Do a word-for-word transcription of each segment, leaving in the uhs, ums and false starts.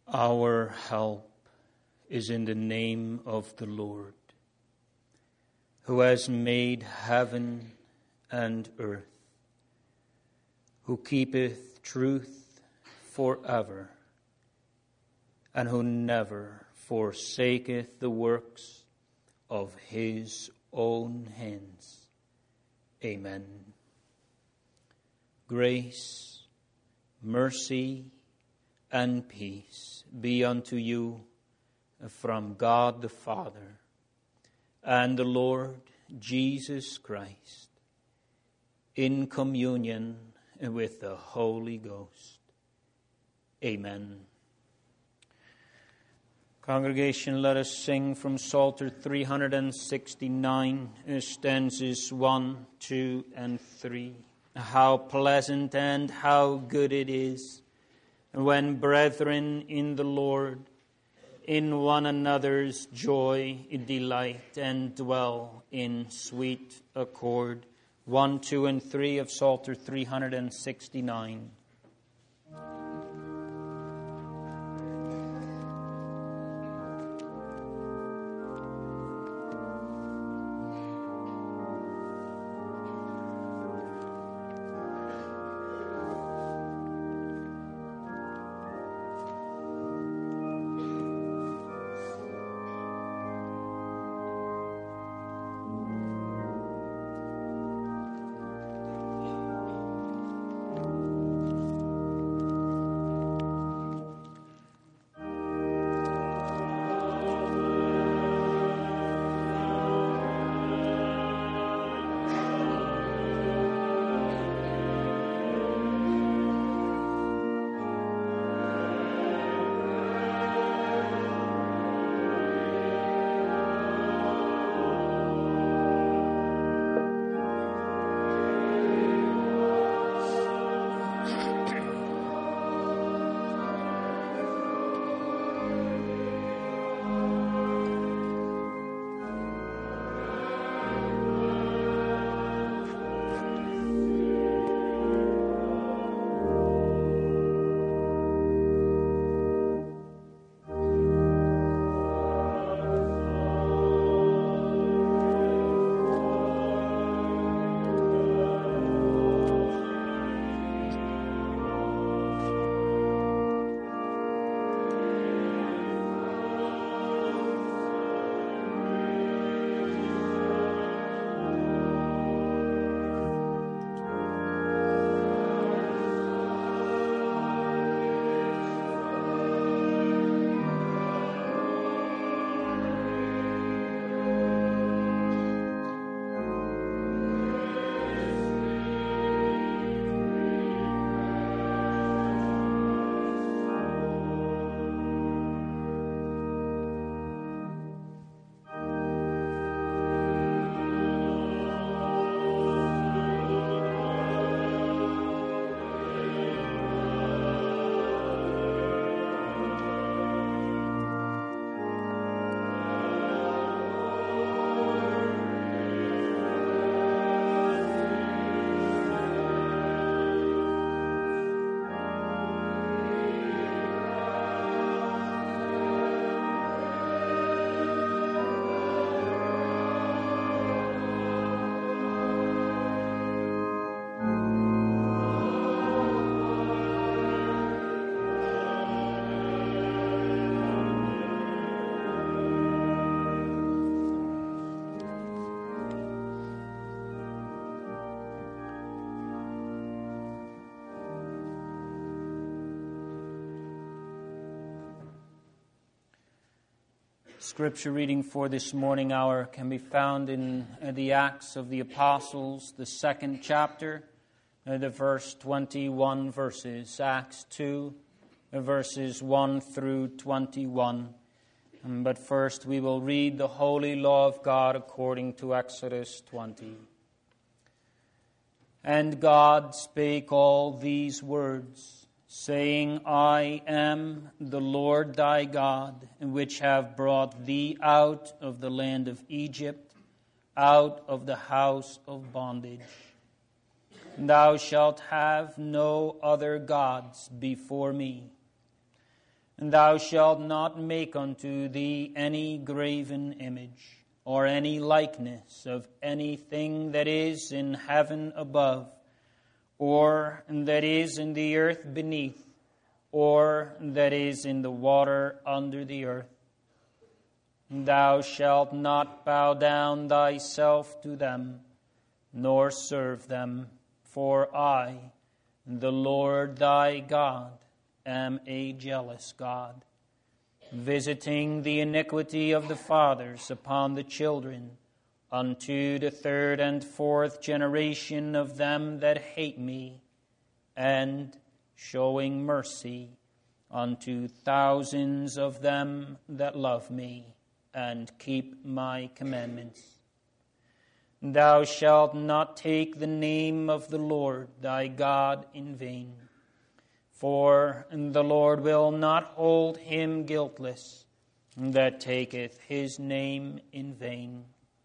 Our help is in the name of the Lord, who has made heaven and earth, who keepeth truth forever, and who never forsaketh the works of his own hands. Amen. Grace, mercy, and peace be unto you from God the Father and the Lord Jesus Christ, in communion with the Holy Ghost. Amen. Congregation, let us sing from Psalter three sixty-nine, stanzas one, two, and three. How pleasant and how good it is when brethren in the Lord in one another's joy delight and dwell in sweet accord. One, two, and three of Psalter three sixty-nine. Scripture reading for this morning hour can be found in uh, the Acts of the Apostles, the second chapter, uh, the verse twenty-one verses. Acts two, uh, verses one through twenty-one. Um, but first we will read the holy law of God according to Exodus twenty. And God spake all these words, saying, I am the Lord thy God, which have brought thee out of the land of Egypt, out of the house of bondage. Thou shalt have no other gods before me. And thou shalt not make unto thee any graven image, or any likeness of anything that is in heaven above, or that is in the earth beneath, or that is in the water under the earth. Thou shalt not bow down thyself to them, nor serve them, for I, the Lord thy God, am a jealous God, visiting the iniquity of the fathers upon the children, unto the third and fourth generation of them that hate me, and showing mercy unto thousands of them that love me, and keep my commandments. Thou shalt not take the name of the Lord thy God in vain, for the Lord will not hold him guiltless that taketh his name in vain.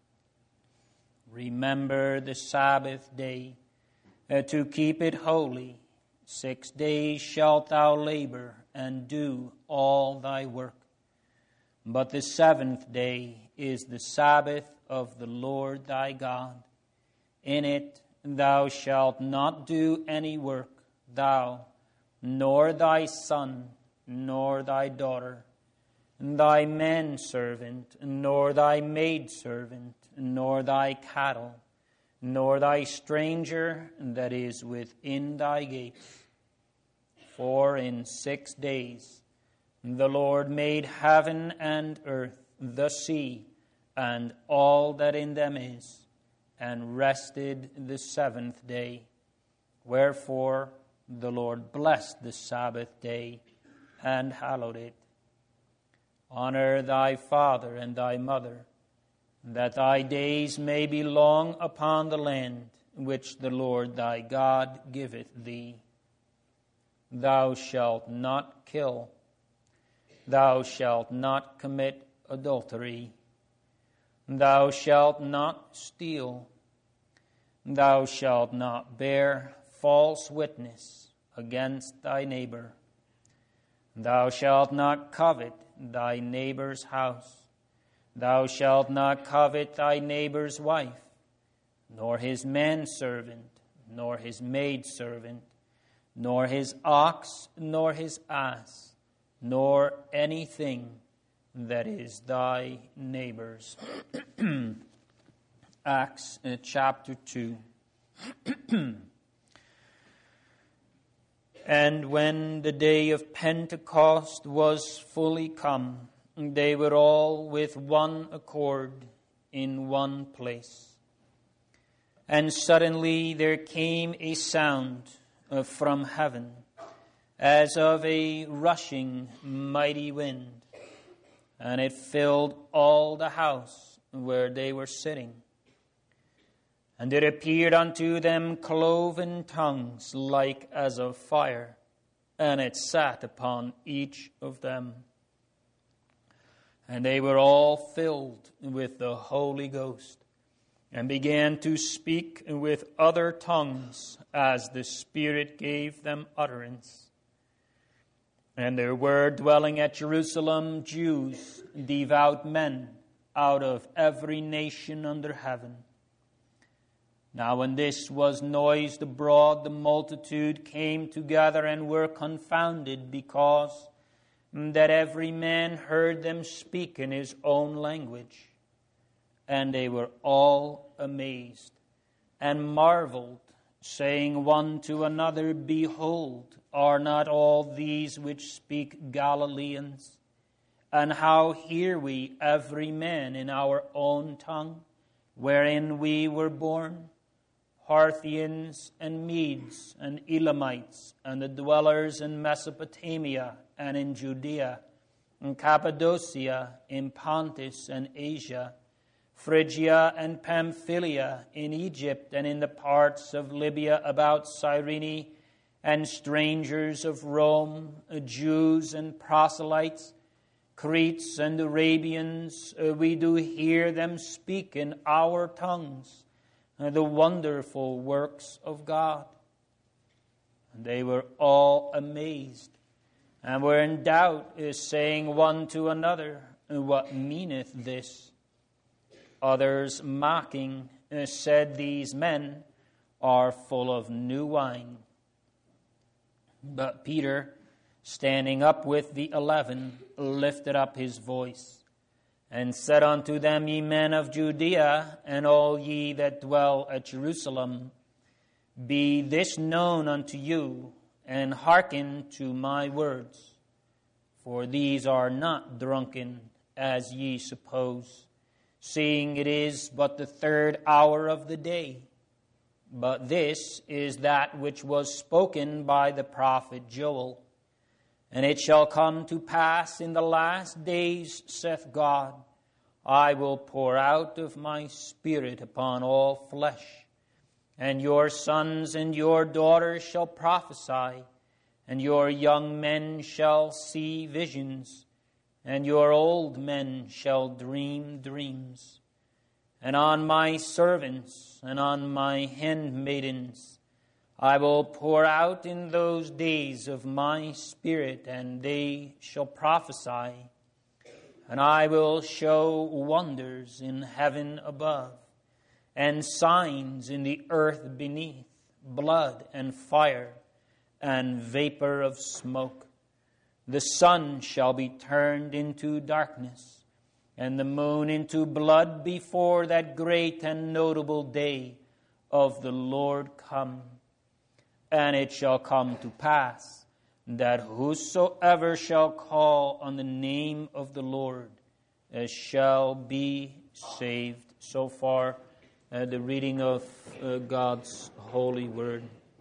Remember the Sabbath day, uh, to keep it holy. Six days shalt thou labor and do all thy work. But the seventh day is the Sabbath of the Lord thy God. In it thou shalt not do any work, thou, nor thy son, nor thy daughter, thy manservant, nor thy maidservant, nor thy cattle, nor thy stranger that is within thy gates. For in six days the Lord made heaven and earth, the sea, and all that in them is, and rested the seventh day. Wherefore the Lord blessed the Sabbath day and hallowed it. Honor thy father and thy mother, that thy days may be long upon the land which the Lord thy God giveth thee. Thou shalt not kill. Thou shalt not commit adultery. Thou shalt not steal. Thou shalt not bear false witness against thy neighbor. Thou shalt not covet thy neighbor's house. Thou shalt not covet thy neighbor's wife, nor his manservant, nor his maidservant, nor his ox, nor his ass, nor anything that is thy neighbor's. Acts uh, chapter two. And when the day of Pentecost was fully come, they were all with one accord in one place. And suddenly there came a sound uh, from heaven, as of a rushing mighty wind, and it filled all the house where they were sitting. And it appeared unto them cloven tongues like as of fire, and it sat upon each of them. And they were all filled with the Holy Ghost, and began to speak with other tongues as the Spirit gave them utterance. And there were dwelling at Jerusalem Jews, devout men, out of every nation under heaven. Now when this was noised abroad, the multitude came together and were confounded, because that every man heard them speak in his own language. And they were all amazed, and marveled, saying one to another, Behold, are not all these which speak Galileans? And how hear we every man in our own tongue, wherein we were born? Parthians and Medes and Elamites, and the dwellers in Mesopotamia and in Judea, in Cappadocia, in Pontus and Asia, Phrygia and Pamphylia, in Egypt and in the parts of Libya about Cyrene, and strangers of Rome, Jews and proselytes, Cretes and Arabians, we do hear them speak in our tongues the wonderful works of God. And they were all amazed, and were in doubt, saying one to another, What meaneth this? Others, mocking, said, These men are full of new wine. But Peter, standing up with the eleven, lifted up his voice, and said unto them, Ye men of Judea, and all ye that dwell at Jerusalem, be this known unto you, and hearken to my words. For these are not drunken, as ye suppose, seeing it is but the third hour of the day. But this is that which was spoken by the prophet Joel. And it shall come to pass in the last days, saith God, I will pour out of my Spirit upon all flesh, and your sons and your daughters shall prophesy, and your young men shall see visions, and your old men shall dream dreams. And on my servants and on my handmaidens I will pour out in those days of my Spirit, and they shall prophesy. And I will show wonders in heaven above, and signs in the earth beneath, blood and fire, and vapor of smoke. The sun shall be turned into darkness, and the moon into blood before that great and notable day of the Lord come. And it shall come to pass that whosoever shall call on the name of the Lord uh, shall be saved. So far, uh, the reading of uh, God's holy word.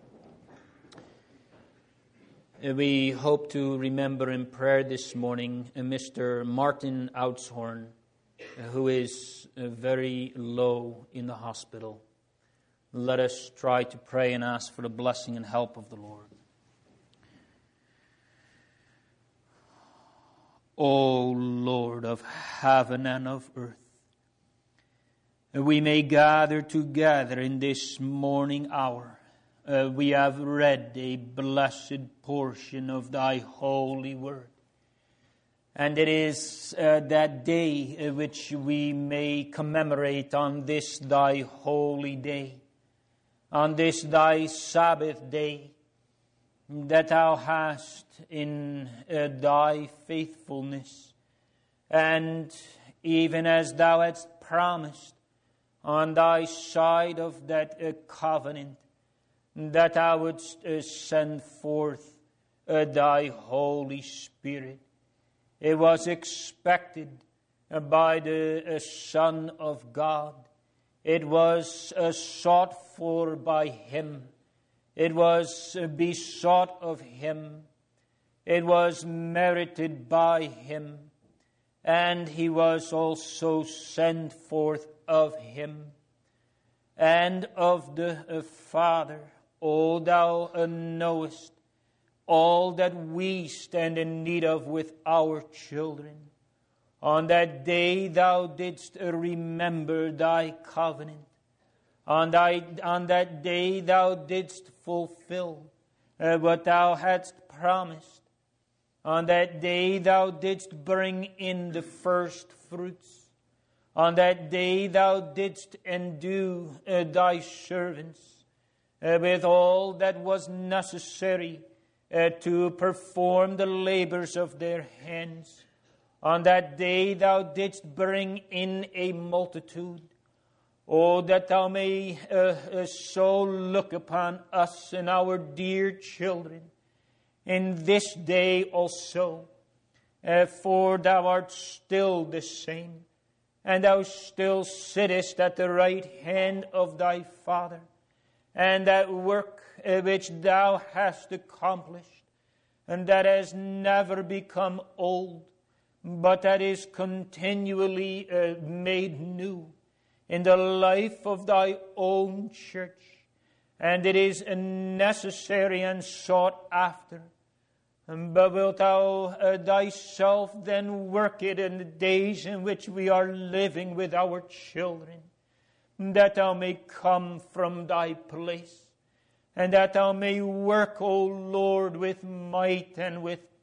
Uh, we hope to remember in prayer this morning uh, Mister Martin Outshorn, uh, who is uh, very low in the hospital. Let us try to pray and ask for the blessing and help of the Lord. O Lord of heaven and of earth, we may gather together in this morning hour. Uh, we have read a blessed portion of thy holy word. And it is uh, that day uh, which we may commemorate on this thy holy day, on this thy Sabbath day, that thou hast in uh, thy faithfulness, and even as thou hadst promised on thy side of that uh, covenant, that thou wouldst uh, send forth uh, thy Holy Spirit. It was expected uh, by the uh, Son of God. It was uh, sought for by him. It was uh, besought of him. It was merited by him. And he was also sent forth of him. And of the uh, Father, O thou uh, knowest all that we stand in need of with our children. On that day thou didst remember thy covenant. On, thy, on that day thou didst fulfill uh, what thou hadst promised. On that day thou didst bring in the first fruits. On that day thou didst endue uh, thy servants uh, with all that was necessary uh, to perform the labors of their hands. On that day thou didst bring in a multitude. Oh, that thou may uh, uh, so look upon us and our dear children in this day also. Uh, for thou art still the same, and thou still sittest at the right hand of thy Father. And that work uh, which thou hast accomplished, and that has never become old, but that is continually uh, made new in the life of thy own church. And it is necessary and sought after. But wilt thou uh, thyself then work it in the days in which we are living with our children, that thou may come from thy place, and that thou may work, O Lord, with might and with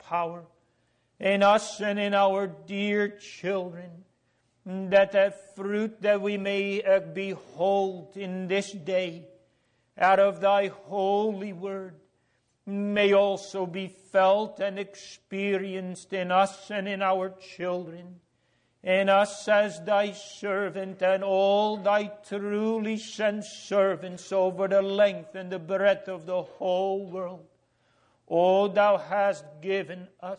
power in us and in our dear children, that that fruit that we may uh, behold in this day out of thy holy word may also be felt and experienced in us and in our children, in us as thy servant and all thy truly sent servants over the length and the breadth of the whole world. O thou hast given us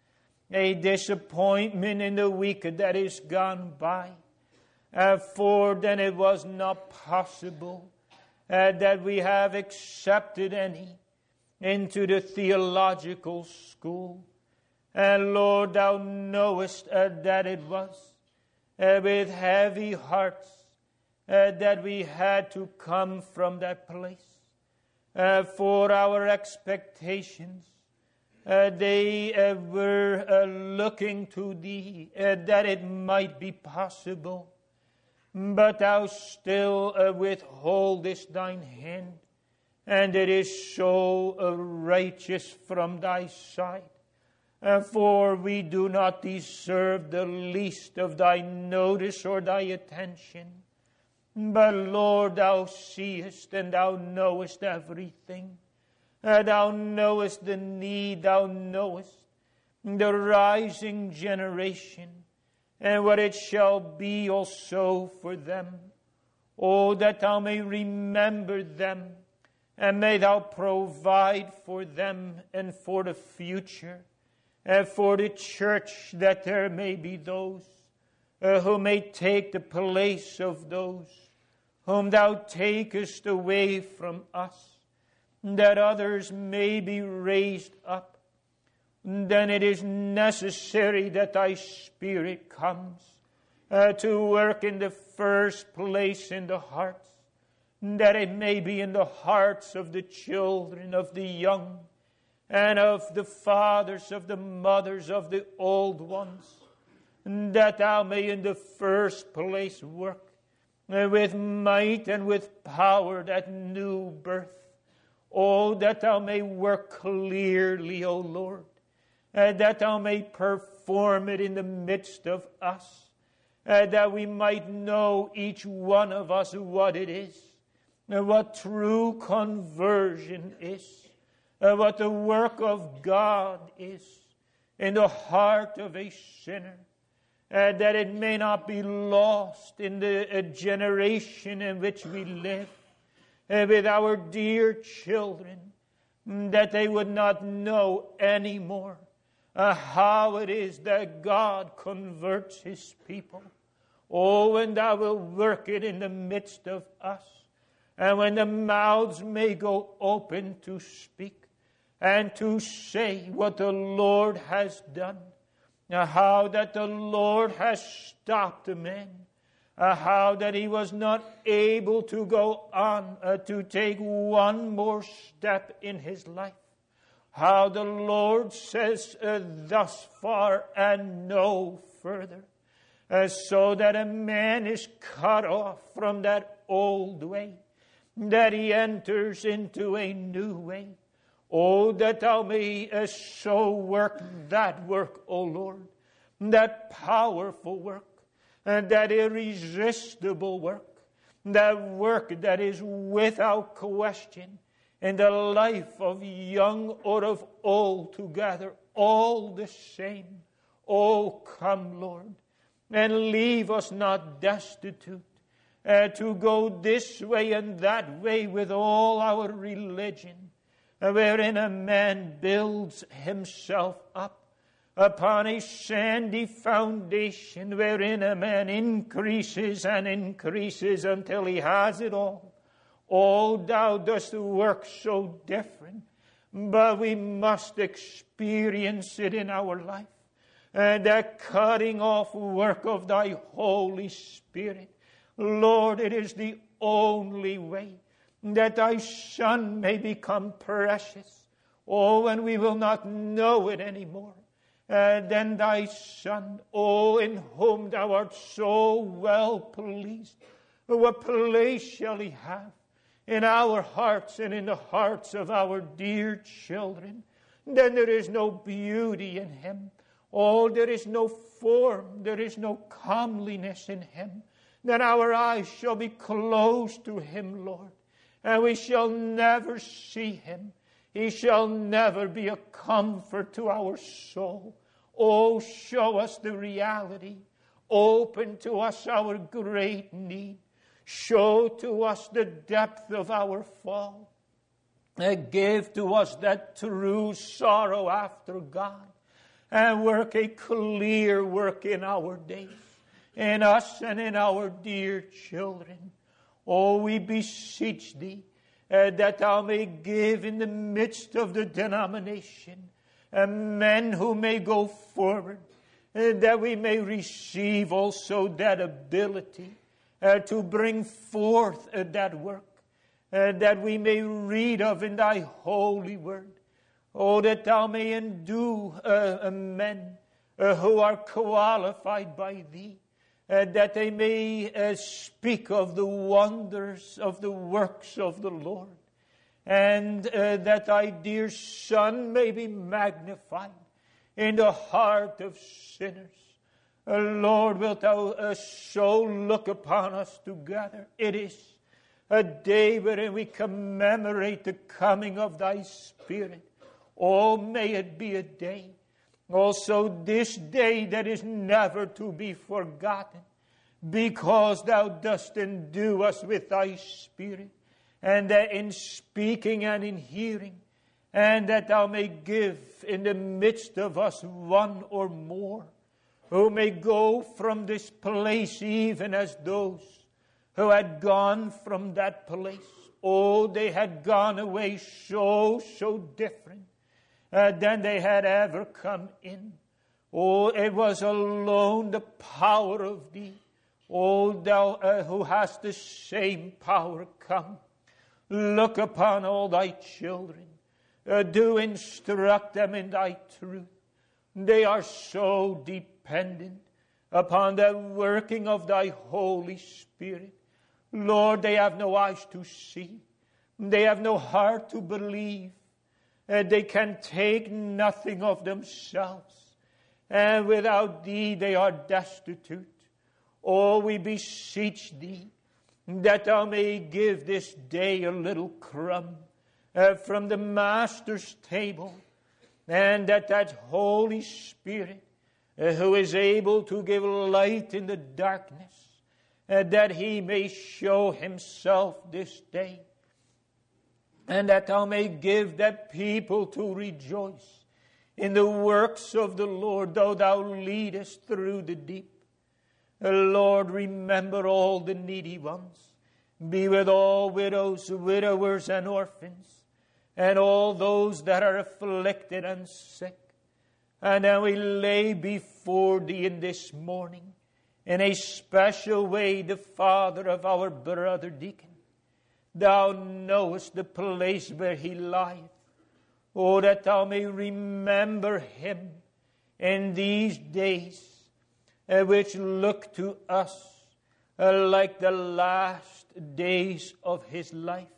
a disappointment in the week that is gone by, uh, for then it was not possible uh, that we have accepted any into the theological school. And Lord, thou knowest uh, that it was uh, with heavy hearts uh, that we had to come from that place. Uh, for our expectations, uh, they uh, were uh, looking to thee uh, that it might be possible. But thou still uh, withholdest thine hand, and it is so uh, righteous from thy side. Uh, for we do not deserve the least of thy notice or thy attention. But Lord, thou seest and thou knowest everything. Uh, thou knowest the need, thou knowest the rising generation, and what it shall be also for them. Oh, that thou may remember them, and may thou provide for them and for the future. And for the church, that there may be those uh, who may take the place of those whom thou takest away from us, that others may be raised up. Then it is necessary that thy Spirit comes uh, to work in the first place in the hearts, that it may be in the hearts of the children, of the young, and of the fathers, of the mothers, of the old ones, that thou may in the first place work with might and with power that new birth. Oh, that thou may work clearly, O Lord, and that thou may perform it in the midst of us, and that we might know each one of us what it is, and what true conversion is. Uh, what the work of God is in the heart of a sinner, uh, that it may not be lost in the uh, generation in which we live, uh, with our dear children, that they would not know anymore uh, how it is that God converts his people. Oh, and thou wilt work it in the midst of us, and when the mouths may go open to speak, and to say what the Lord has done, uh, how that the Lord has stopped a man, uh, how that he was not able to go on uh, to take one more step in his life, how the Lord says uh, thus far and no further, uh, so that a man is cut off from that old way, that he enters into a new way. Oh, that thou may uh, so work that work, O Lord, that powerful work, and that irresistible work, that work that is without question in the life of young or of old together, all the same. Oh, come, Lord, and leave us not destitute uh, to go this way and that way with all our religion, wherein a man builds himself up upon a sandy foundation, wherein a man increases and increases until he has it all. Oh, thou dost work so different, but we must experience it in our life. And that cutting off work of thy Holy Spirit, Lord, it is the only way that thy Son may become precious. Oh, and we will not know it anymore. Uh, then thy Son, oh, in whom thou art so well pleased, what place shall he have in our hearts and in the hearts of our dear children? then there is no beauty in him. Oh, there is no form, there is no comeliness in him. Then our eyes shall be closed to him, Lord, and we shall never see him. He shall never be a comfort to our soul. Oh, show us the reality. Open to us our great need. Show to us the depth of our fall. And give to us that true sorrow after God. And work a clear work in our days, in us and in our dear children. Oh, we beseech thee uh, that thou may give in the midst of the denomination uh, men who may go forward, uh, that we may receive also that ability uh, to bring forth uh, that work, uh, that we may read of in thy holy word. Oh, that thou may endue uh, men uh, who are qualified by thee, uh, that they may uh, speak of the wonders of the works of the Lord, and uh, that thy dear Son may be magnified in the heart of sinners. Uh, Lord, wilt thou uh, so look upon us together? It is a day wherein we commemorate the coming of thy Spirit. Oh, may it be a day, also this day that is never to be forgotten, because thou dost endue us with thy Spirit, and that in speaking and in hearing, and that thou may give in the midst of us one or more, who may go from this place even as those who had gone from that place. Oh, they had gone away so, so different Uh, than they had ever come in. Oh, it was alone the power of thee. Oh, thou uh, who hast the same power, come. Look upon all thy children. Uh, do instruct them in thy truth. They are so dependent upon the working of thy Holy Spirit. Lord, they have no eyes to see. They have no heart to believe. Uh, they can take nothing of themselves. And without thee they are destitute. Oh, we beseech thee that thou may give this day a little crumb uh, from the Master's table. And that that Holy Spirit uh, who is able to give light in the darkness, uh, that he may show himself this day. And that thou may give that people to rejoice in the works of the Lord, though thou leadest through the deep. Lord, remember all the needy ones. Be with all widows, widowers, and orphans, and all those that are afflicted and sick. And then we lay before thee in this morning, in a special way, the father of our brother deacon. Thou knowest the place where he lieth. Oh, that thou may remember him in these days, uh, which look to us uh, like the last days of his life.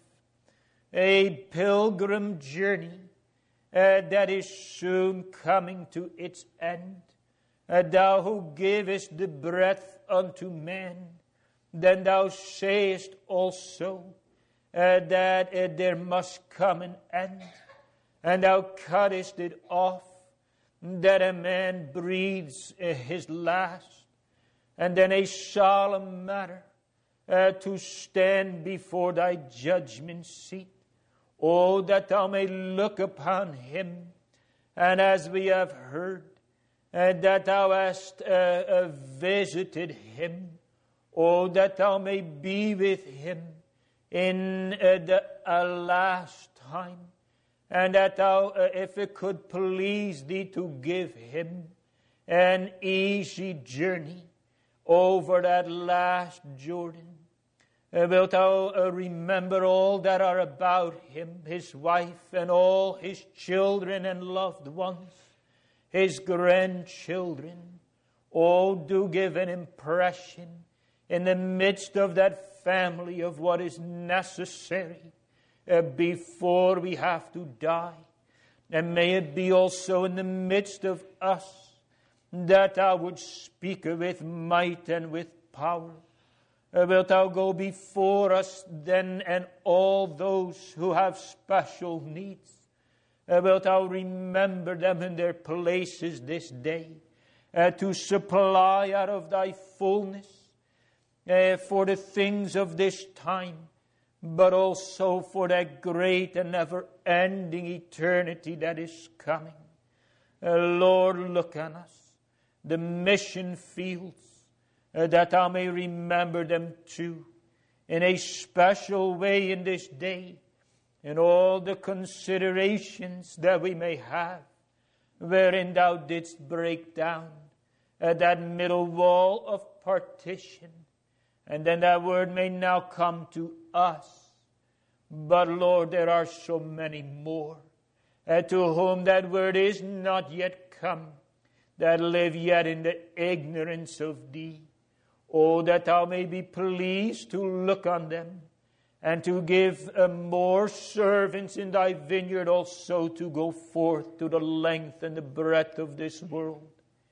A pilgrim journey uh, that is soon coming to its end. Uh, thou who givest the breath unto man, then thou sayest also, Uh, that uh, there must come an end, and thou cuttest it off, that a man breathes uh, his last, and then a solemn matter uh, to stand before thy judgment seat. Oh, that thou may look upon him, and as we have heard, uh, that thou hast uh, uh, visited him. Oh, that thou may be with him in uh, the uh, last time, and that thou, uh, if it could please thee, to give him an easy journey over that last Jordan. Uh, wilt thou uh, remember all that are about him, his wife and all his children and loved ones, his grandchildren. Oh, do give an impression in the midst of that family of what is necessary uh, before we have to die. And may it be also in the midst of us that thou would speak with might and with power. Uh, wilt thou go before us then and all those who have special needs? Uh, wilt thou remember them in their places this day, uh, to supply out of thy fullness uh, for the things of this time, but also for that great and never-ending eternity that is coming. Uh, Lord, look on us, the mission fields, uh, that thou may remember them too, in a special way in this day, in all the considerations that we may have, wherein thou didst break down uh, that middle wall of partition, and then that word may now come to us. But Lord, there are so many more uh, to whom that word is not yet come, that live yet in the ignorance of thee. Oh, that thou may be pleased to look on them, and to give uh, more servants in thy vineyard also to go forth to the length and the breadth of this world.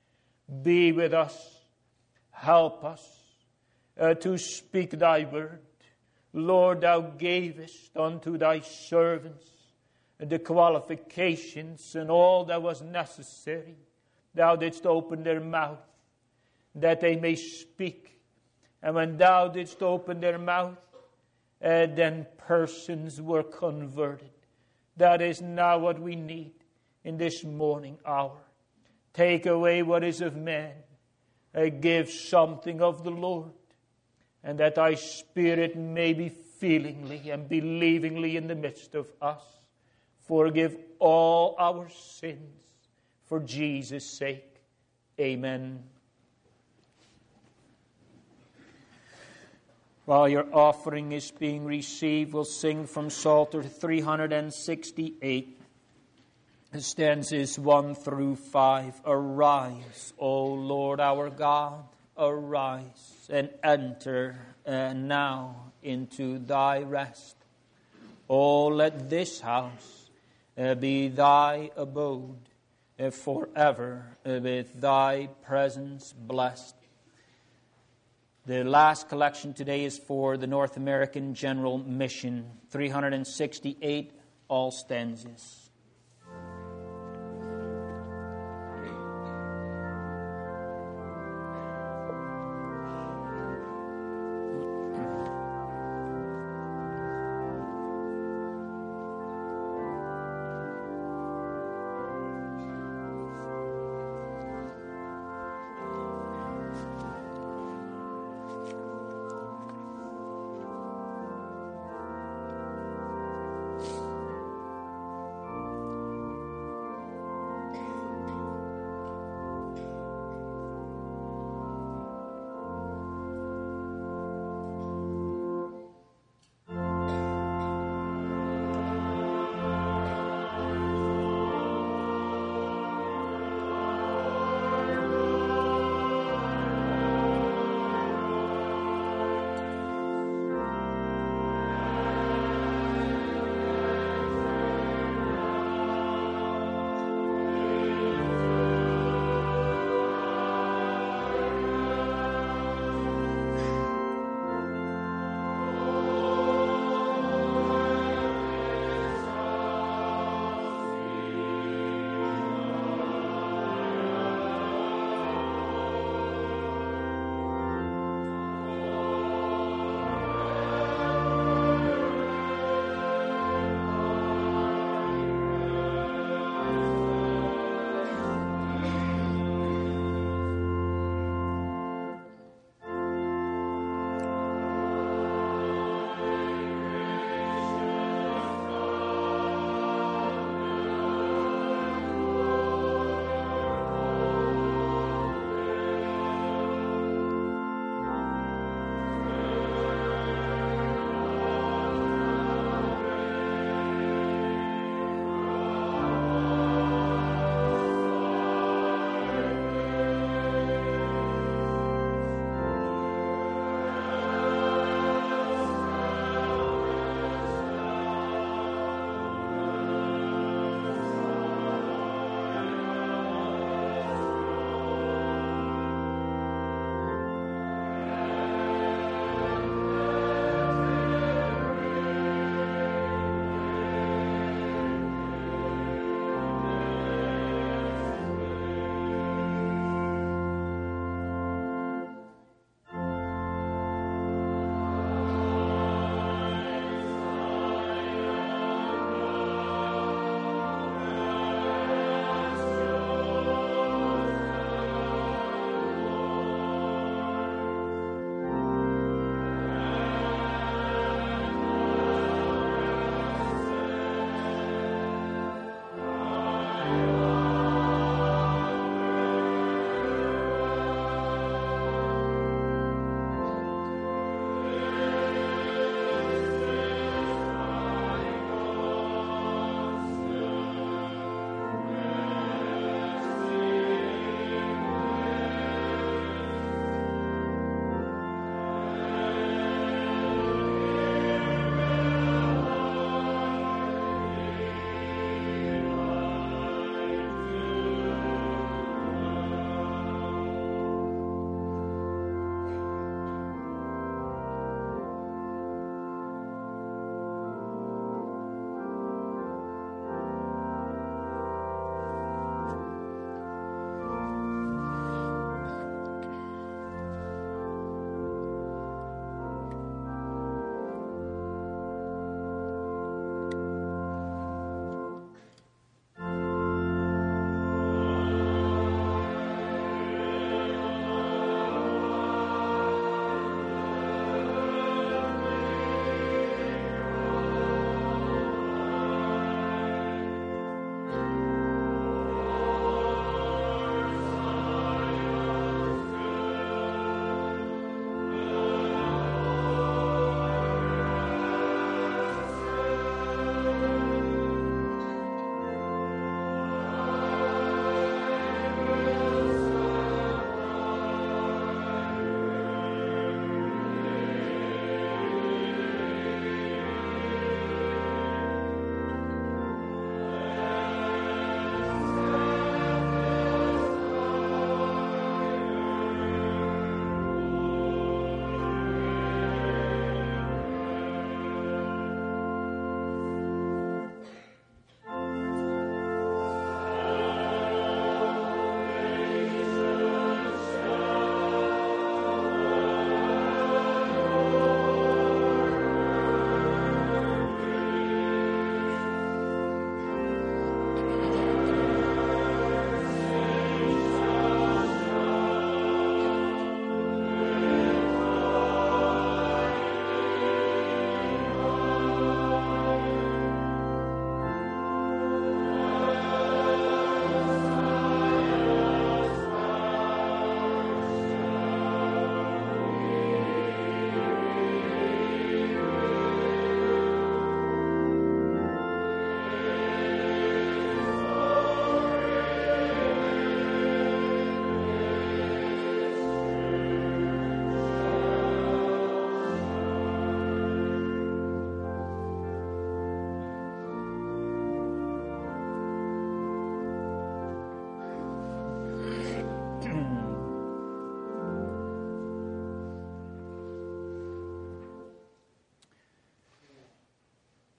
Be with us. Help us uh, to speak thy word. Lord, thou gavest unto thy servants the qualifications and all that was necessary. Thou didst open their mouth that they may speak. And when thou didst open their mouth, Uh, then persons were converted. That is now what we need in this morning hour. Take away what is of man. Uh, give something of the Lord. And that thy Spirit may be feelingly and believingly in the midst of us. Forgive all our sins for Jesus' sake. Amen. While your offering is being received, we'll sing from Psalter three sixty-eight, stanzas one through five. Arise, O Lord our God, arise, and enter uh, now into thy rest. O let this house uh, be thy abode uh, forever, uh, with thy presence blessed. The last collection today is for the North American General Mission, three sixty-eight, all stanzas.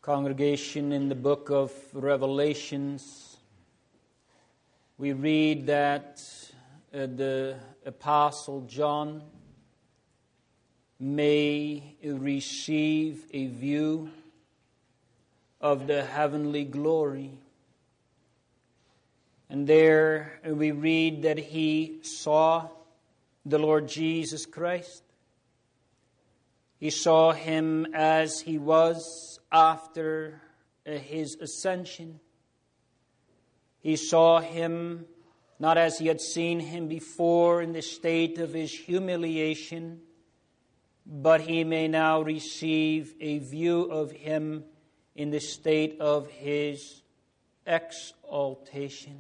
Congregation, in the book of Revelations, we read that uh, the Apostle John may receive a view of the heavenly glory. And there we read that he saw the Lord Jesus Christ. He saw him as he was after his ascension. He saw him not as he had seen him before in the state of his humiliation, but he may now receive a view of him in the state of his exaltation.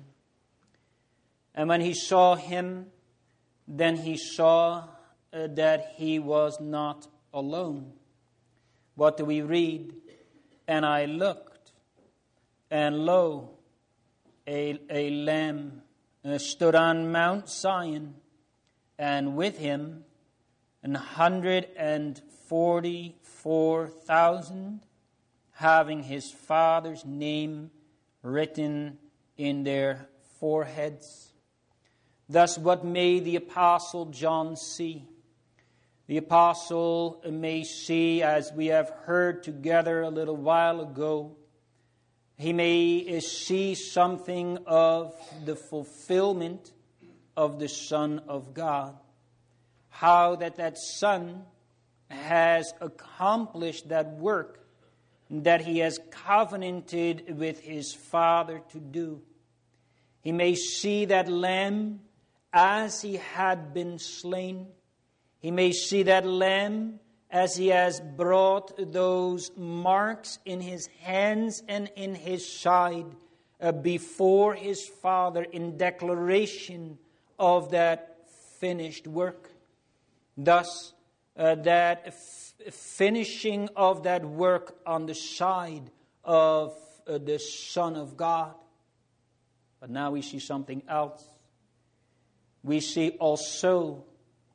And when he saw him, then he saw uh, that he was not alone. What do we read? And I looked, and lo, a, a lamb uh, stood on Mount Zion, and with him an hundred and forty-four thousand, having his Father's name written in their foreheads. Thus, what may the Apostle John see? The Apostle may see, as we have heard together a little while ago, he may see something of the fulfillment of the Son of God. How that that Son has accomplished that work that he has covenanted with his Father to do. He may see that lamb as he had been slain. He may see that lamb as he has brought those marks in his hands and in his side uh, before his Father in declaration of that finished work. Thus, uh, that f- finishing of that work on the side of uh, the Son of God. But now we see something else. We see also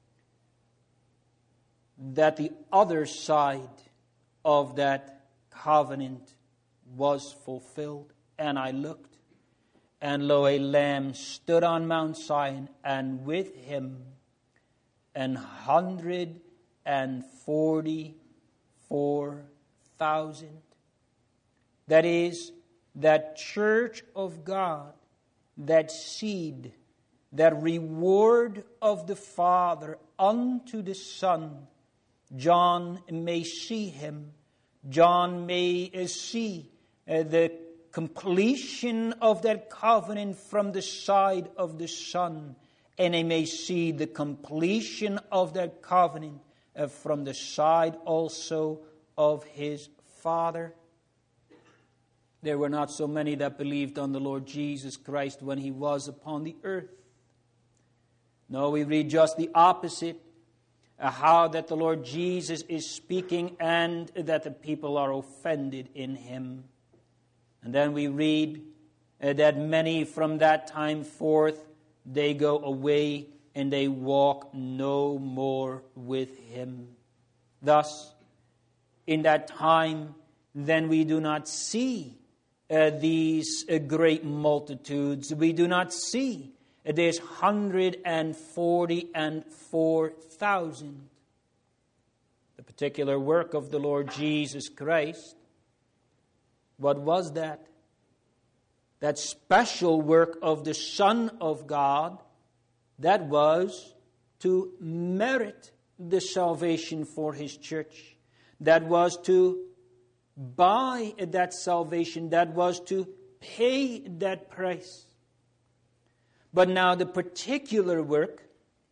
that the other side of that covenant was fulfilled. And I looked, and lo, a lamb stood on Mount Zion, and with him an hundred and forty-four thousand. That is, that church of God, that seed, that reward of the Father unto the Son. John may see him. John may see uh, the completion of that covenant from the side of the Son. And he may see the completion of that covenant uh, from the side also of his Father. There were not so many that believed on the Lord Jesus Christ when he was upon the earth. No, we read just the opposite. Uh, how that the Lord Jesus is speaking and that the people are offended in him. And then we read uh, that many from that time forth, they go away and they walk no more with him. Thus, in that time, then we do not see uh, these uh, great multitudes. We do not see There's hundred and forty and four thousand. The particular work of the Lord Jesus Christ. What was that? That special work of the Son of God, that was to merit the salvation for his church. That was to buy that salvation. That was to pay that price. But now the particular work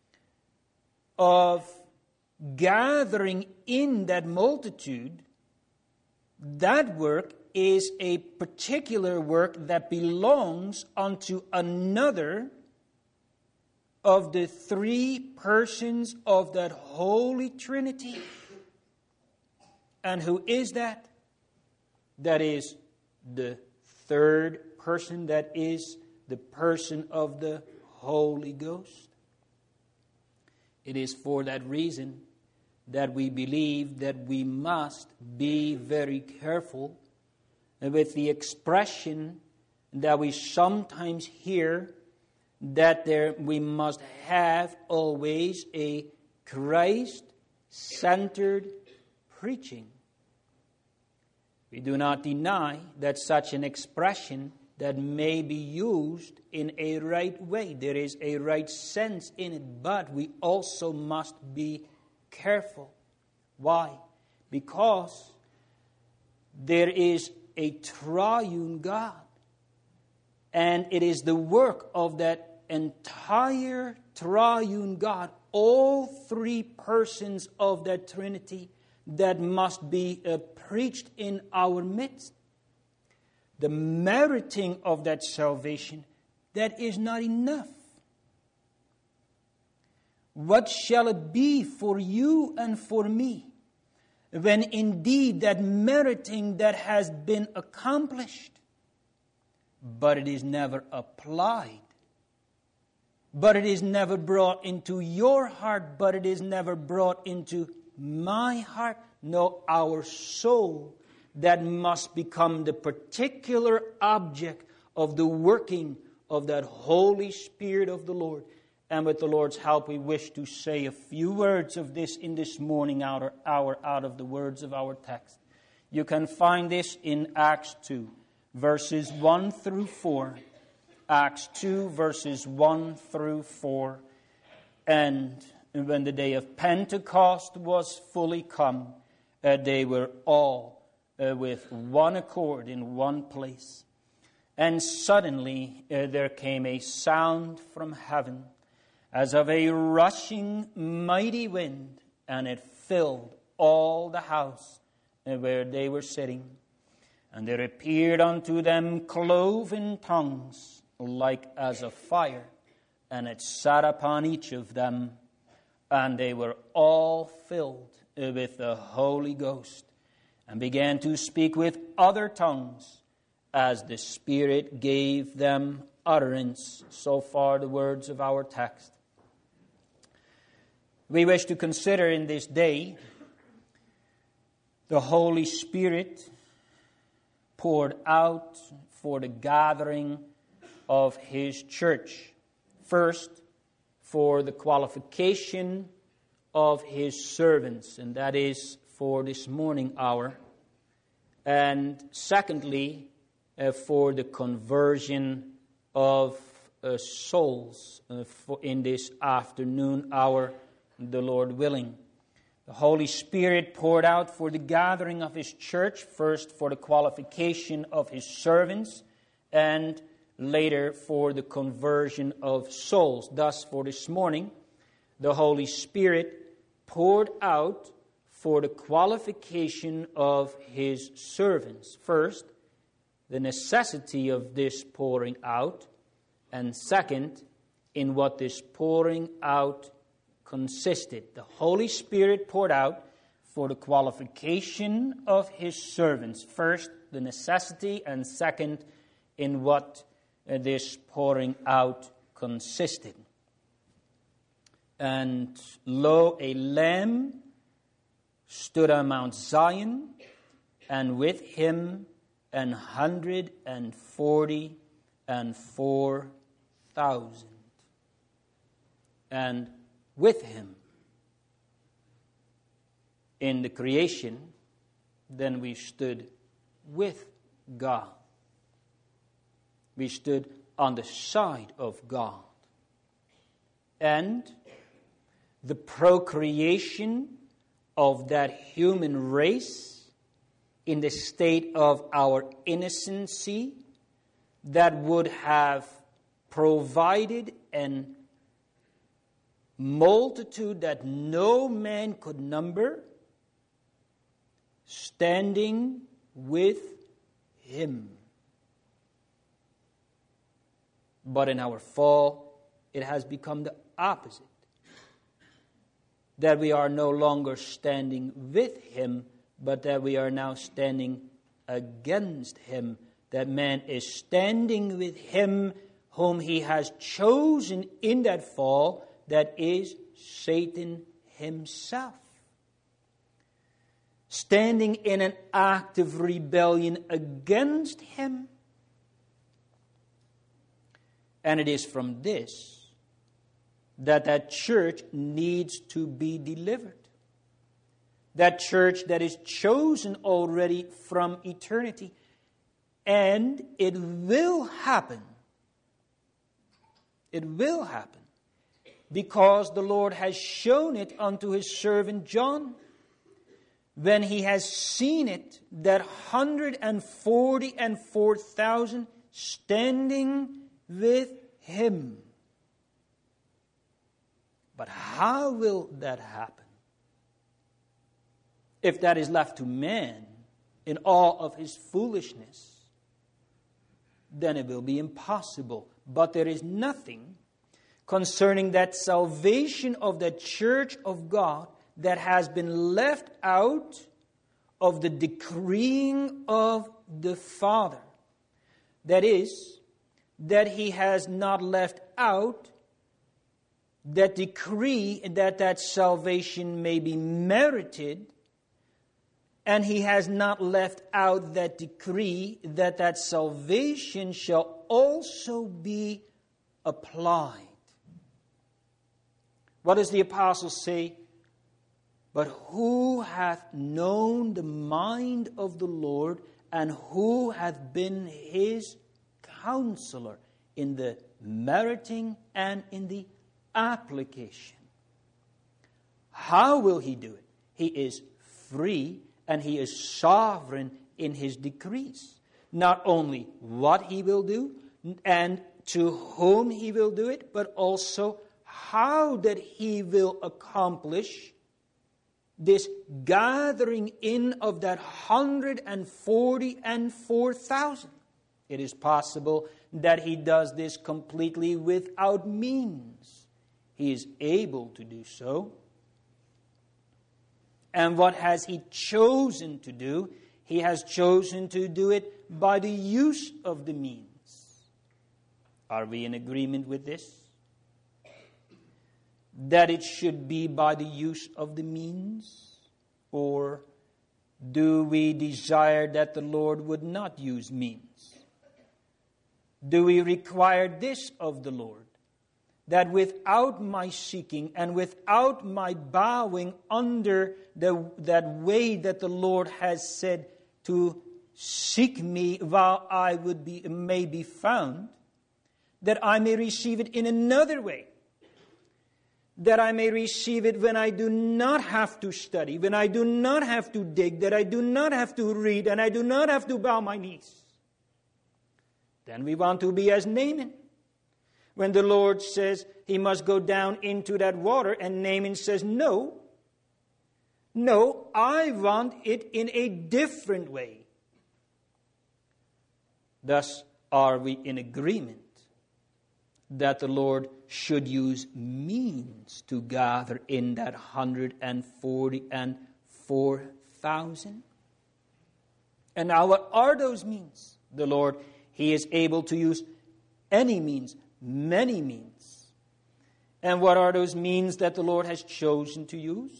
of gathering in that multitude, that work is a particular work that belongs unto another of the three persons of that Holy Trinity. And who is that? That is the third person, that is the person of the Holy Ghost. It is for that reason that we believe that we must be very careful with the expression that we sometimes hear that there we must have always a Christ-centered preaching. We do not deny that such an expression that may be used in a right way. There is a right sense in it, but we also must be careful. Why? Because there is a triune God, and it is the work of that entire triune God, all three persons of that Trinity, that must be uh, preached in our midst. The meriting of that salvation, that is not enough. What shall it be for you and for me, when indeed that meriting that has been accomplished, but it is never applied, but it is never brought into your heart, but it is never brought into my heart, no, our soul, that must become the particular object of the working of that Holy Spirit of the Lord. And with the Lord's help, we wish to say a few words of this in this morning hour, hour out of the words of our text. You can find this in Acts two, verses one through four. Acts two, verses one through four. And when the day of Pentecost was fully come, uh, they were all uh, with one accord in one place. And suddenly uh, there came a sound from heaven, as of a rushing mighty wind, and it filled all the house uh, where they were sitting. And there appeared unto them cloven tongues, like as of fire, and it sat upon each of them. And they were all filled with the Holy Ghost, and began to speak with other tongues, as the Spirit gave them utterance. So far the words of our text. We wish to consider in this day the Holy Spirit poured out for the gathering of His church. First, for the qualification of His servants, and that is for this morning hour. And secondly, uh, for the conversion of uh, souls uh, for in this afternoon hour, the Lord willing. The Holy Spirit poured out for the gathering of His church, first for the qualification of His servants, and later for the conversion of souls. Thus, for this morning, the Holy Spirit poured out for the qualification of His servants. First, the necessity of this pouring out, and second, in what this pouring out consisted. The Holy Spirit poured out for the qualification of His servants. First, the necessity, and second, in what this pouring out consisted. And lo, a Lamb stood on Mount Zion, and with Him an hundred and forty and four thousand. And with Him in the creation, then we stood with God. We stood on the side of God. And the procreation of that human race in the state of our innocency that would have provided an multitude that no man could number, standing with Him. But in our fall, it has become the opposite. That we are no longer standing with Him, but that we are now standing against Him. That man is standing with Him whom He has chosen in that fall, that is Satan himself. standing in an active rebellion against him. And it is from this that that church needs to be delivered. That church that is chosen already from eternity. And it will happen. It will happen. Because the Lord has shown it unto his servant John. When he has seen it, that one hundred forty and four thousand standing with him. But how will that happen? If that is left to man in all of his foolishness, then it will be impossible. But there is nothing concerning that salvation of the church of God that has been left out of the decreeing of the Father. That is, that he has not left out that decree that that salvation may be merited, and he has not left out that decree that that salvation shall also be applied. What does the apostle say? But who hath known the mind of the Lord, and who hath been his counselor in the meriting and in the application? How will he do it? He is free and he is sovereign in his decrees. Not only what he will do and to whom he will do it, but also how that he will accomplish this gathering in of that one hundred forty and four thousand. It is possible that he does this completely without means. He is able to do so. And what has he chosen to do? He has chosen to do it by the use of the means. Are we in agreement with this? That it should be by the use of the means? Or do we desire that the Lord would not use means? Do we require this of the Lord? That without my seeking and without my bowing under the, that way that the Lord has said to seek me while I would be may be found, that I may receive it in another way. That I may receive it when I do not have to study, when I do not have to dig, that I do not have to read, and I do not have to bow my knees. Then we want to be as Naaman. When the Lord says he must go down into that water, and Naaman says, no, no, I want it in a different way. Thus are we in agreement that the Lord should use means to gather in that one hundred forty and four thousand. And now what are those means? The Lord, he is able to use any means, many means. And what are those means that the Lord has chosen to use?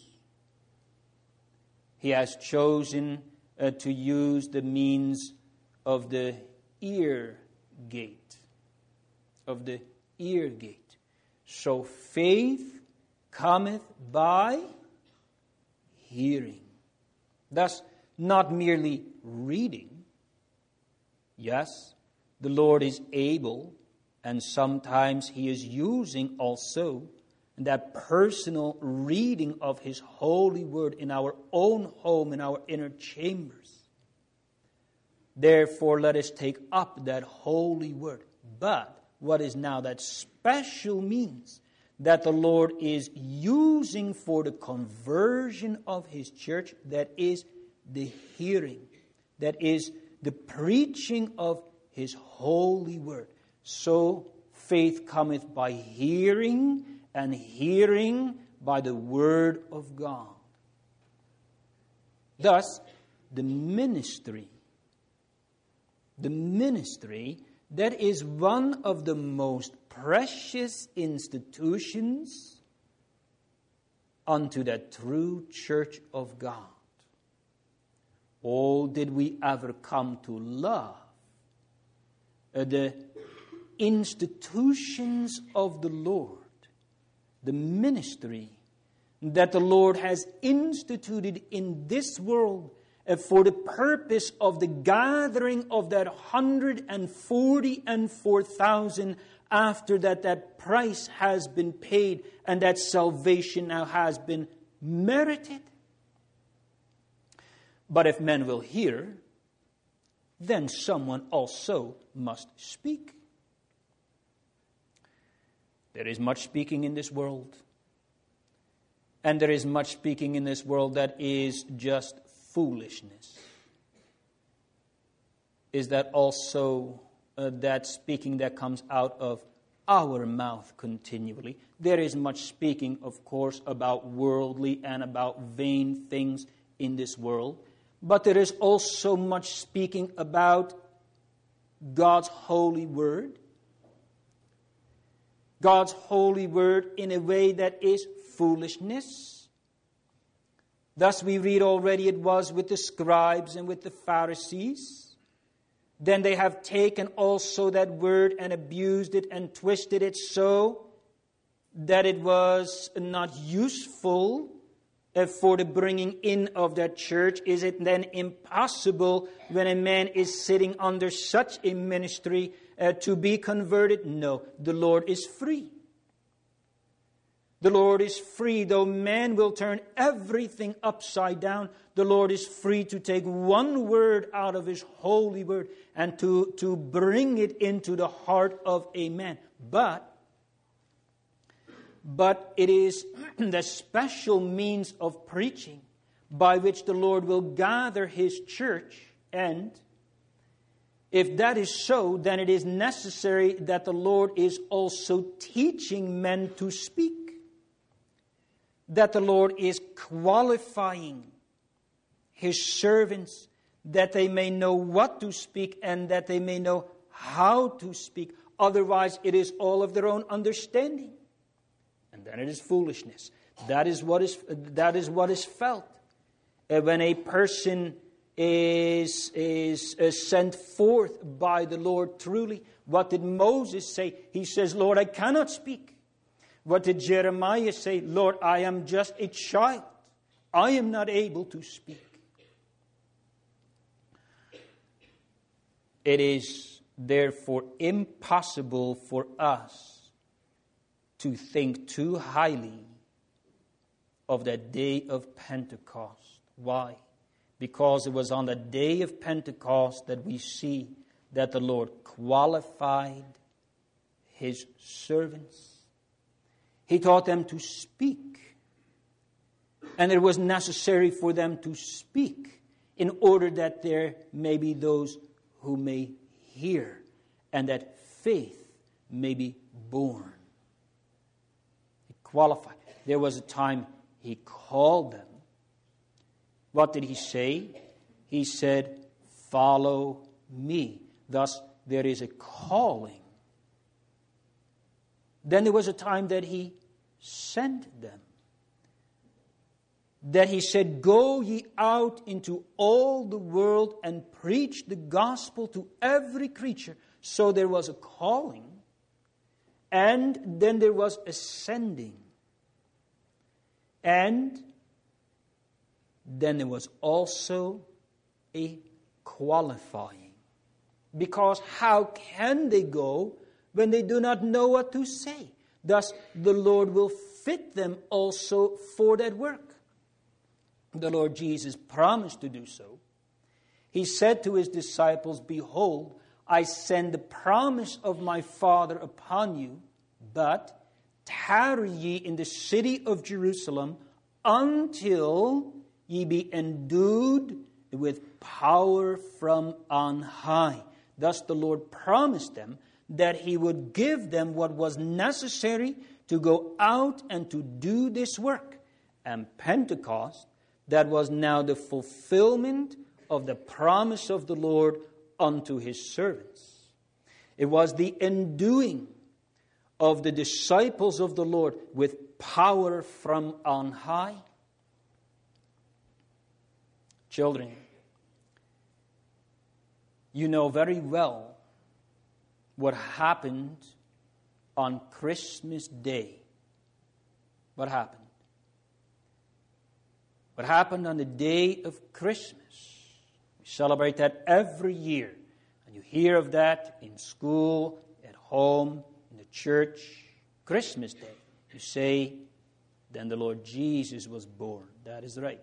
He has chosen uh, to use the means of the ear gate. Of the ear gate. So faith cometh by hearing. Thus, not merely reading. Yes, the Lord is able, and sometimes he is using also that personal reading of his holy word in our own home, in our inner chambers. Therefore, let us take up that holy word. But what is now that special means that the Lord is using for the conversion of his church? That is the hearing. That is the preaching of his holy word. So faith cometh by hearing, and hearing by the word of God. Thus, the ministry, the ministry that is one of the most precious institutions unto that true church of God. Oh, did we ever come to love uh, the institutions of the Lord, the ministry that the Lord has instituted in this world uh, for the purpose of the gathering of that one hundred forty and four thousand after that that price has been paid and that salvation now has been merited. But if men will hear, then someone also must speak. There is much speaking in this world. And there is much speaking in this world that is just foolishness. Is that also uh, that speaking that comes out of our mouth continually? There is much speaking, of course, about worldly and about vain things in this world. But there is also much speaking about God's holy word. God's holy word in a way that is foolishness. Thus we read already it was with the scribes and with the Pharisees. Then they have taken also that word and abused it and twisted it so that it was not useful for the bringing in of that church. Is it then impossible when a man is sitting under such a ministry uh, to be converted? No, the Lord is free. The Lord is free, though man will turn everything upside down. The Lord is free to take one word out of His holy word and to, to bring it into the heart of a man. But But it is the special means of preaching by which the Lord will gather His church. And if that is so, then it is necessary that the Lord is also teaching men to speak. That the Lord is qualifying His servants, that they may know what to speak and that they may know how to speak. Otherwise, it is all of their own understanding. And then it is foolishness. That is what is that is what is felt uh, when a person is is uh, sent forth by the Lord. Truly, what did Moses say? He says, "Lord, I cannot speak." What did Jeremiah say? "Lord, I am just a child. I am not able to speak." It is therefore impossible for us to think too highly of that day of Pentecost. Why? Because it was on the day of Pentecost that we see that the Lord qualified His servants. He taught them to speak. And it was necessary for them to speak in order that there may be those who may hear and that faith may be born. Qualified. There was a time He called them. What did He say? He said, "Follow me." Thus, there is a calling. Then there was a time that He sent them. That He said, "Go ye out into all the world and preach the gospel to every creature." So there was a calling. And then there was a sending. And then there was also a qualifying. Because how can they go when they do not know what to say? Thus, the Lord will fit them also for that work. The Lord Jesus promised to do so. He said to His disciples, "Behold, I send the promise of my Father upon you, but tarry ye in the city of Jerusalem until ye be endued with power from on high." Thus the Lord promised them that He would give them what was necessary to go out and to do this work. And Pentecost, that was now the fulfillment of the promise of the Lord unto His servants. It was the enduing of the disciples of the Lord with power from on high. Children, You know very well what happened on Christmas Day. What happened? What happened on the day of Christmas? We celebrate that every year. And you hear of that in school, at home, in the church. Christmas Day. You say, then the Lord Jesus was born. That is right.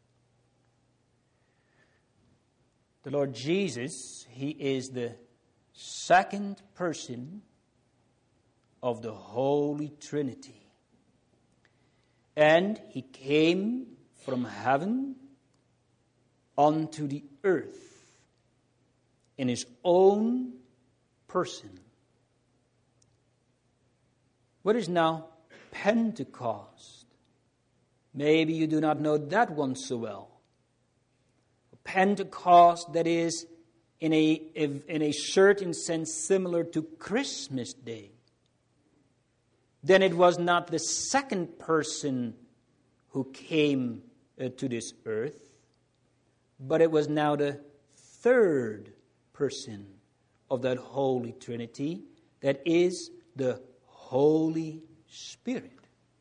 The Lord Jesus, He is the second person of the Holy Trinity. And He came from heaven onto the earth in His own person. What is now Pentecost? Maybe you do not know that one so well. Pentecost, that is, in a, in a certain sense, similar to Christmas Day. Then it was not the second person who came uh, to this earth, but it was now the third person of that Holy Trinity, that is the Holy Spirit.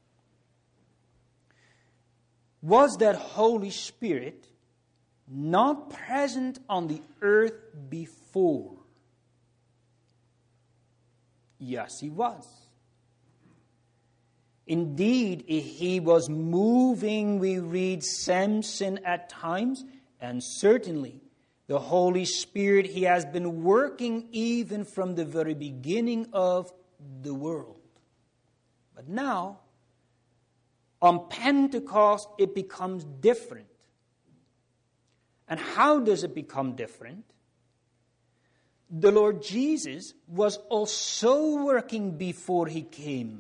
Was that Holy Spirit not present on the earth before? Yes, He was. Indeed, He was moving, we read Samson at times, and certainly the Holy Spirit, He has been working even from the very beginning of the world. But now, on Pentecost, it becomes different. And how does it become different? The Lord Jesus was also working before He came.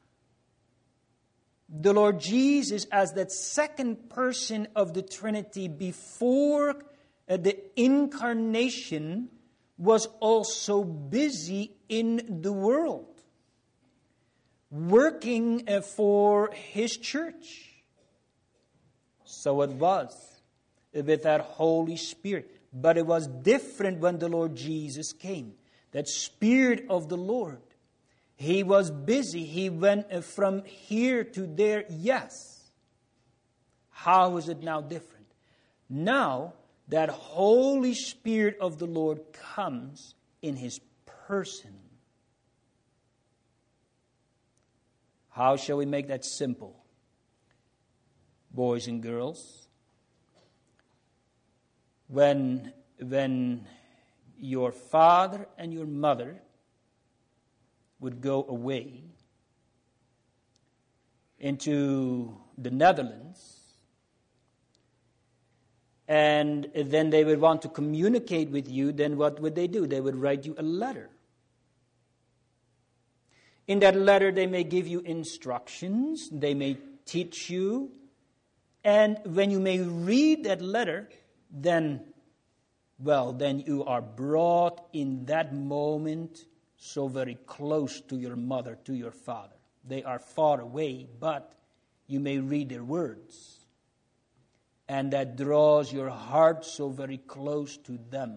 The Lord Jesus, as that second person of the Trinity before the incarnation, was also busy in the world, working for His church. So it was with that Holy Spirit. But it was different when the Lord Jesus came. That Spirit of the Lord, He was busy. He went from here to there, yes. How is it now different? Now, that Holy Spirit of the Lord comes in His person. How shall we make that simple? Boys and girls, when, when your father and your mother would go away into the Netherlands, and then they would want to communicate with you, then what would they do? They would write you a letter. In that letter, they may give you instructions, they may teach you, and when you may read that letter, then, well, then you are brought in that moment so very close to your mother, to your father. They are far away, but you may read their words. And that draws your heart so very close to them.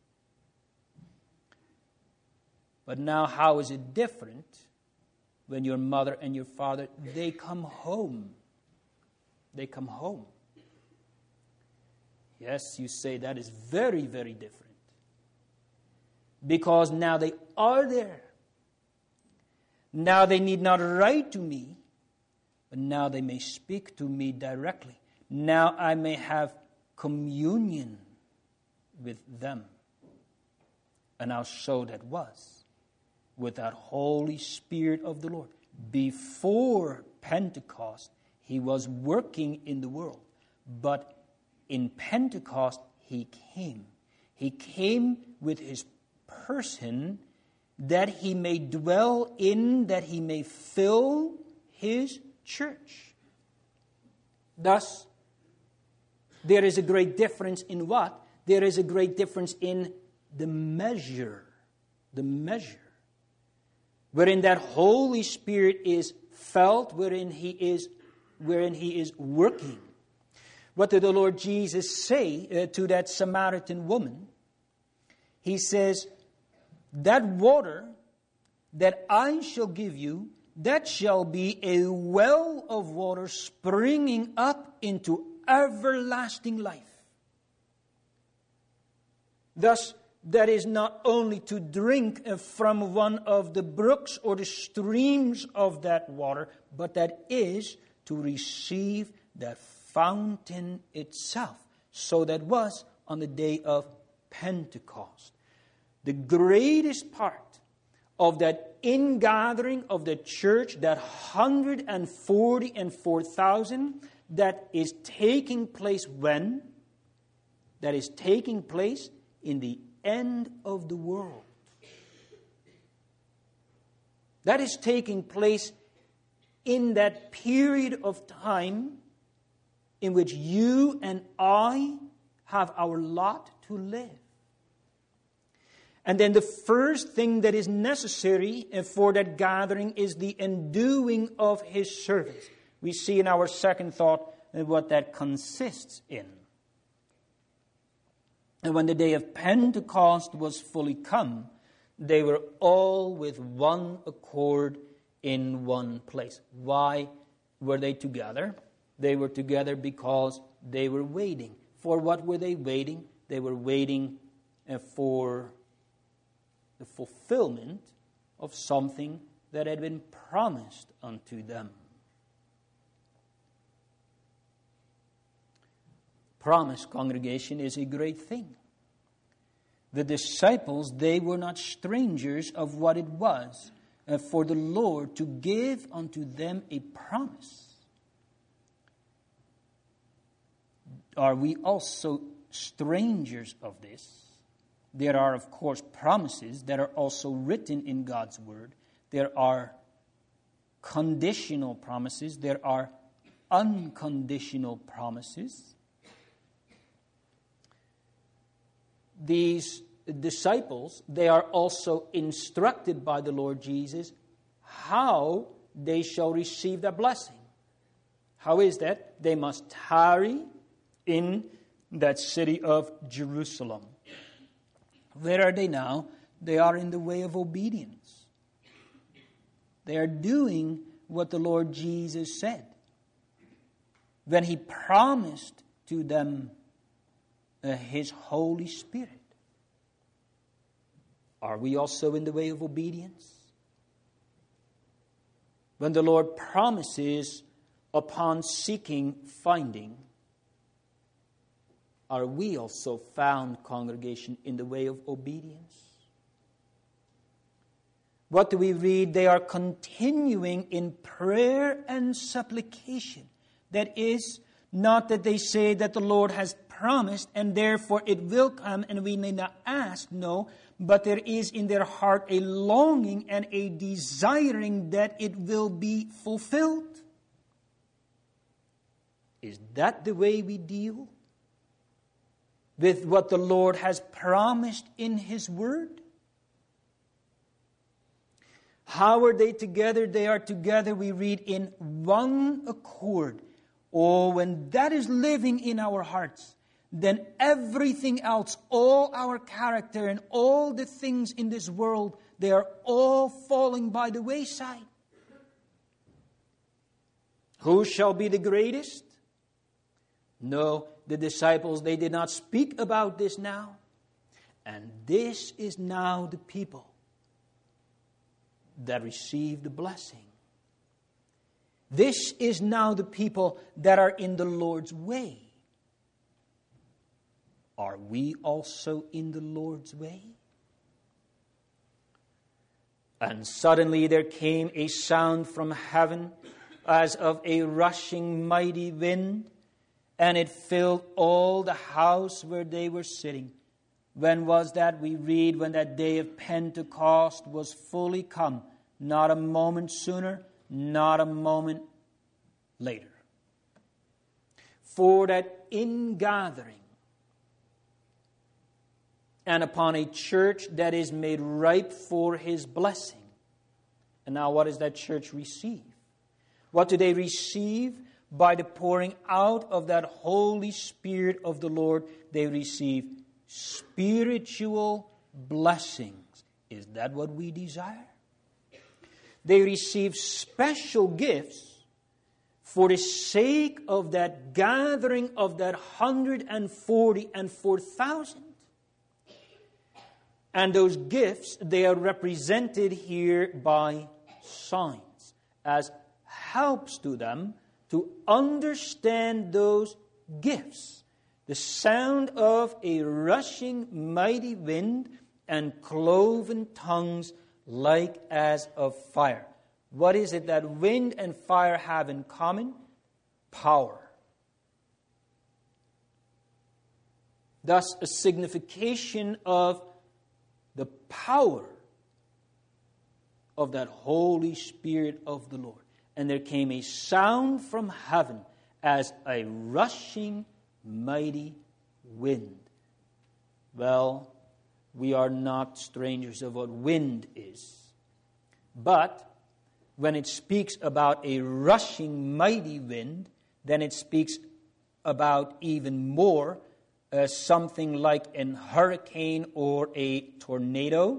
But now how is it different when your mother and your father, they come home? They come home. Yes, you say that is very, very different. Because now they are there. Now they need not write to me, but now they may speak to me directly. Now I may have communion with them. And how so that was? With that Holy Spirit of the Lord. Before Pentecost, He was working in the world. But in Pentecost, He came. He came with His person, that He may dwell in, that He may fill His church. Thus, there is a great difference in what? There is a great difference in the measure. The measure. Wherein that Holy Spirit is felt, wherein He is, wherein He is working. What did the Lord Jesus say uh, to that Samaritan woman? he says, that water that I shall give you, that shall be a well of water springing up into everlasting life. Thus, that is not only to drink from one of the brooks or the streams of that water, but that is to receive that fountain itself. So that was on the day of Pentecost. The greatest part of that ingathering of the church, that one hundred forty-four thousand, that is taking place when? That is taking place in the end of the world. That is taking place in that period of time in which you and I have our lot to live. And then the first thing that is necessary for that gathering is the enduing of His servants. We see in our second thought what that consists in. And when the day of Pentecost was fully come, they were all with one accord in one place. Why were they together? They were together because they were waiting. For what were they waiting? They were waiting for the fulfillment of something that had been promised unto them. Promise, congregation, is a great thing. The disciples, they were not strangers of what it was uh, for the Lord to give unto them a promise. Are we also strangers of this? There are, of course, promises that are also written in God's Word. There are conditional promises. There are unconditional promises. These disciples, they are also instructed by the Lord Jesus how they shall receive the blessing. How is that? They must tarry in that city of Jerusalem. Where are they now? They are in the way of obedience. They are doing what the Lord Jesus said when He promised to them uh, His Holy Spirit. Are we also in the way of obedience? When the Lord promises, upon seeking, finding, are we also found, congregation, in the way of obedience? What do we read? They are continuing in prayer and supplication. That is, not that they say that the Lord has promised and therefore it will come and we may not ask, no, but there is in their heart a longing and a desiring that it will be fulfilled. Is that the way we deal with what the Lord has promised in His Word? How are they together? They are together, we read, in one accord. Oh, when that is living in our hearts, then everything else, all our character and all the things in this world, they are all falling by the wayside. Who shall be the greatest? No, the disciples, they did not speak about this now. And this is now the people that receive the blessing. This is now the people that are in the Lord's way. Are we also in the Lord's way? And suddenly there came a sound from heaven as of a rushing mighty wind, and it filled all the house where they were sitting. When was that? We read, when that day of Pentecost was fully come. Not a moment sooner, not a moment later. For that ingathering, and upon a church that is made ripe for His blessing. And now what does that church receive? What do they receive? By the pouring out of that Holy Spirit of the Lord, they receive spiritual blessings. Is that what we desire? They receive special gifts for the sake of that gathering of that one hundred forty and four thousand. And those gifts, they are represented here by signs as helps to them to understand those gifts. The sound of a rushing mighty wind and cloven tongues like as of fire. What is it that wind and fire have in common? Power. Thus, a signification of the power of that Holy Spirit of the Lord. And there came a sound from heaven as a rushing mighty wind. Well, we are not strangers of what wind is. But when it speaks about a rushing mighty wind, then it speaks about even more uh, something like a hurricane or a tornado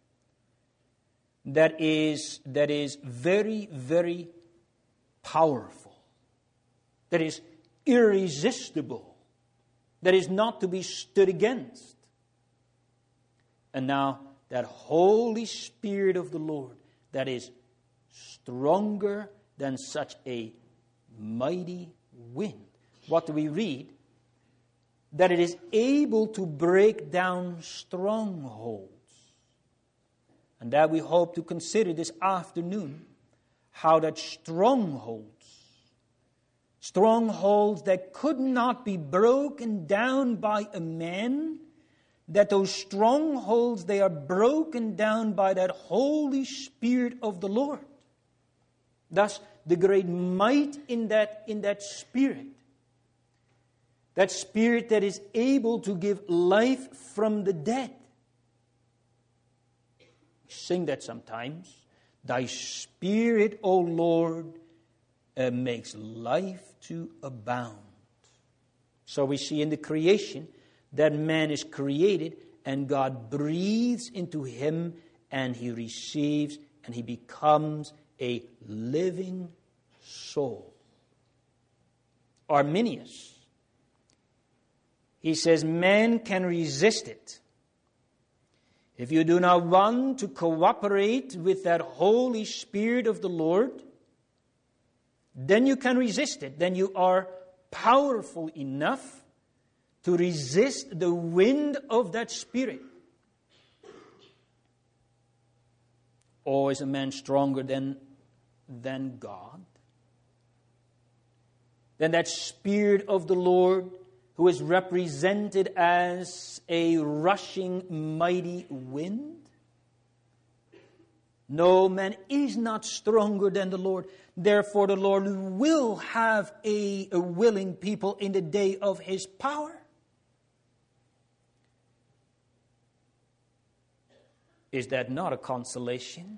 that is, that is very, very powerful, that is irresistible, that is not to be stood against. And now that Holy Spirit of the Lord that is stronger than such a mighty wind. What do we read? That it is able to break down strongholds. And that we hope to consider this afternoon, how that strongholds, strongholds that could not be broken down by a man, that those strongholds, they are broken down by that Holy Spirit of the Lord. Thus, the great might in that, in that Spirit. That Spirit that is able to give life from the dead. We sing that sometimes. Thy Spirit, O Lord, uh, makes life to abound. So we see in the creation that man is created and God breathes into him and he receives and he becomes a living soul. Arminius, he says, man can resist it. If you do not want to cooperate with that Holy Spirit of the Lord, then you can resist it. Then you are powerful enough to resist the wind of that Spirit. Or is a man stronger than, than God? Than that Spirit of the Lord who is represented as a rushing mighty wind? No, man is not stronger than the Lord. Therefore the Lord will have a, a willing people in the day of His power. Is that not a consolation?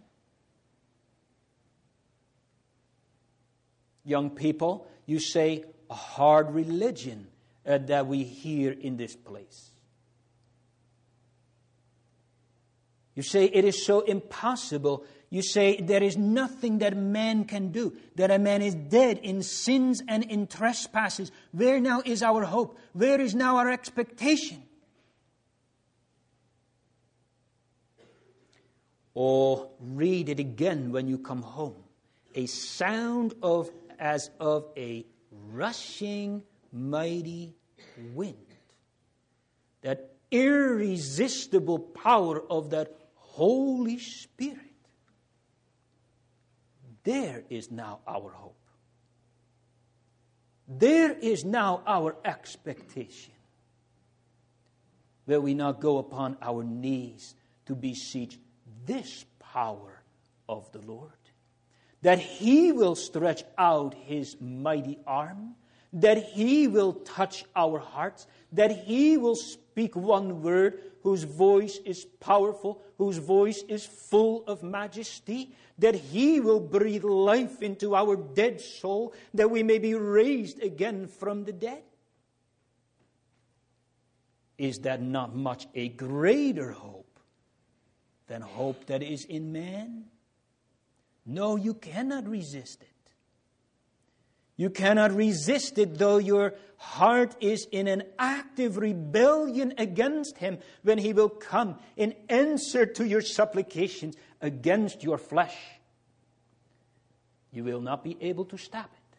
Young people, you say a hard religion uh, that we hear in this place. You say it is so impossible. You say there is nothing that man can do, that a man is dead in sins and in trespasses. Where now is our hope? Where is now our expectation? Or read it again when you come home. A sound of as of a rushing mighty wind. That irresistible power of that Holy Spirit. There is now our hope. There is now our expectation. Will we not go upon our knees to beseech this power of the Lord? That He will stretch out His mighty arm, that He will touch our hearts, that He will speak one word whose voice is powerful, whose voice is full of majesty, that He will breathe life into our dead soul, that we may be raised again from the dead. Is that not much a greater hope than hope that is in man. No, you cannot resist it. You cannot resist it, though your heart is in an active rebellion against him, when he will come in answer to your supplications against your flesh. You will not be able to stop it.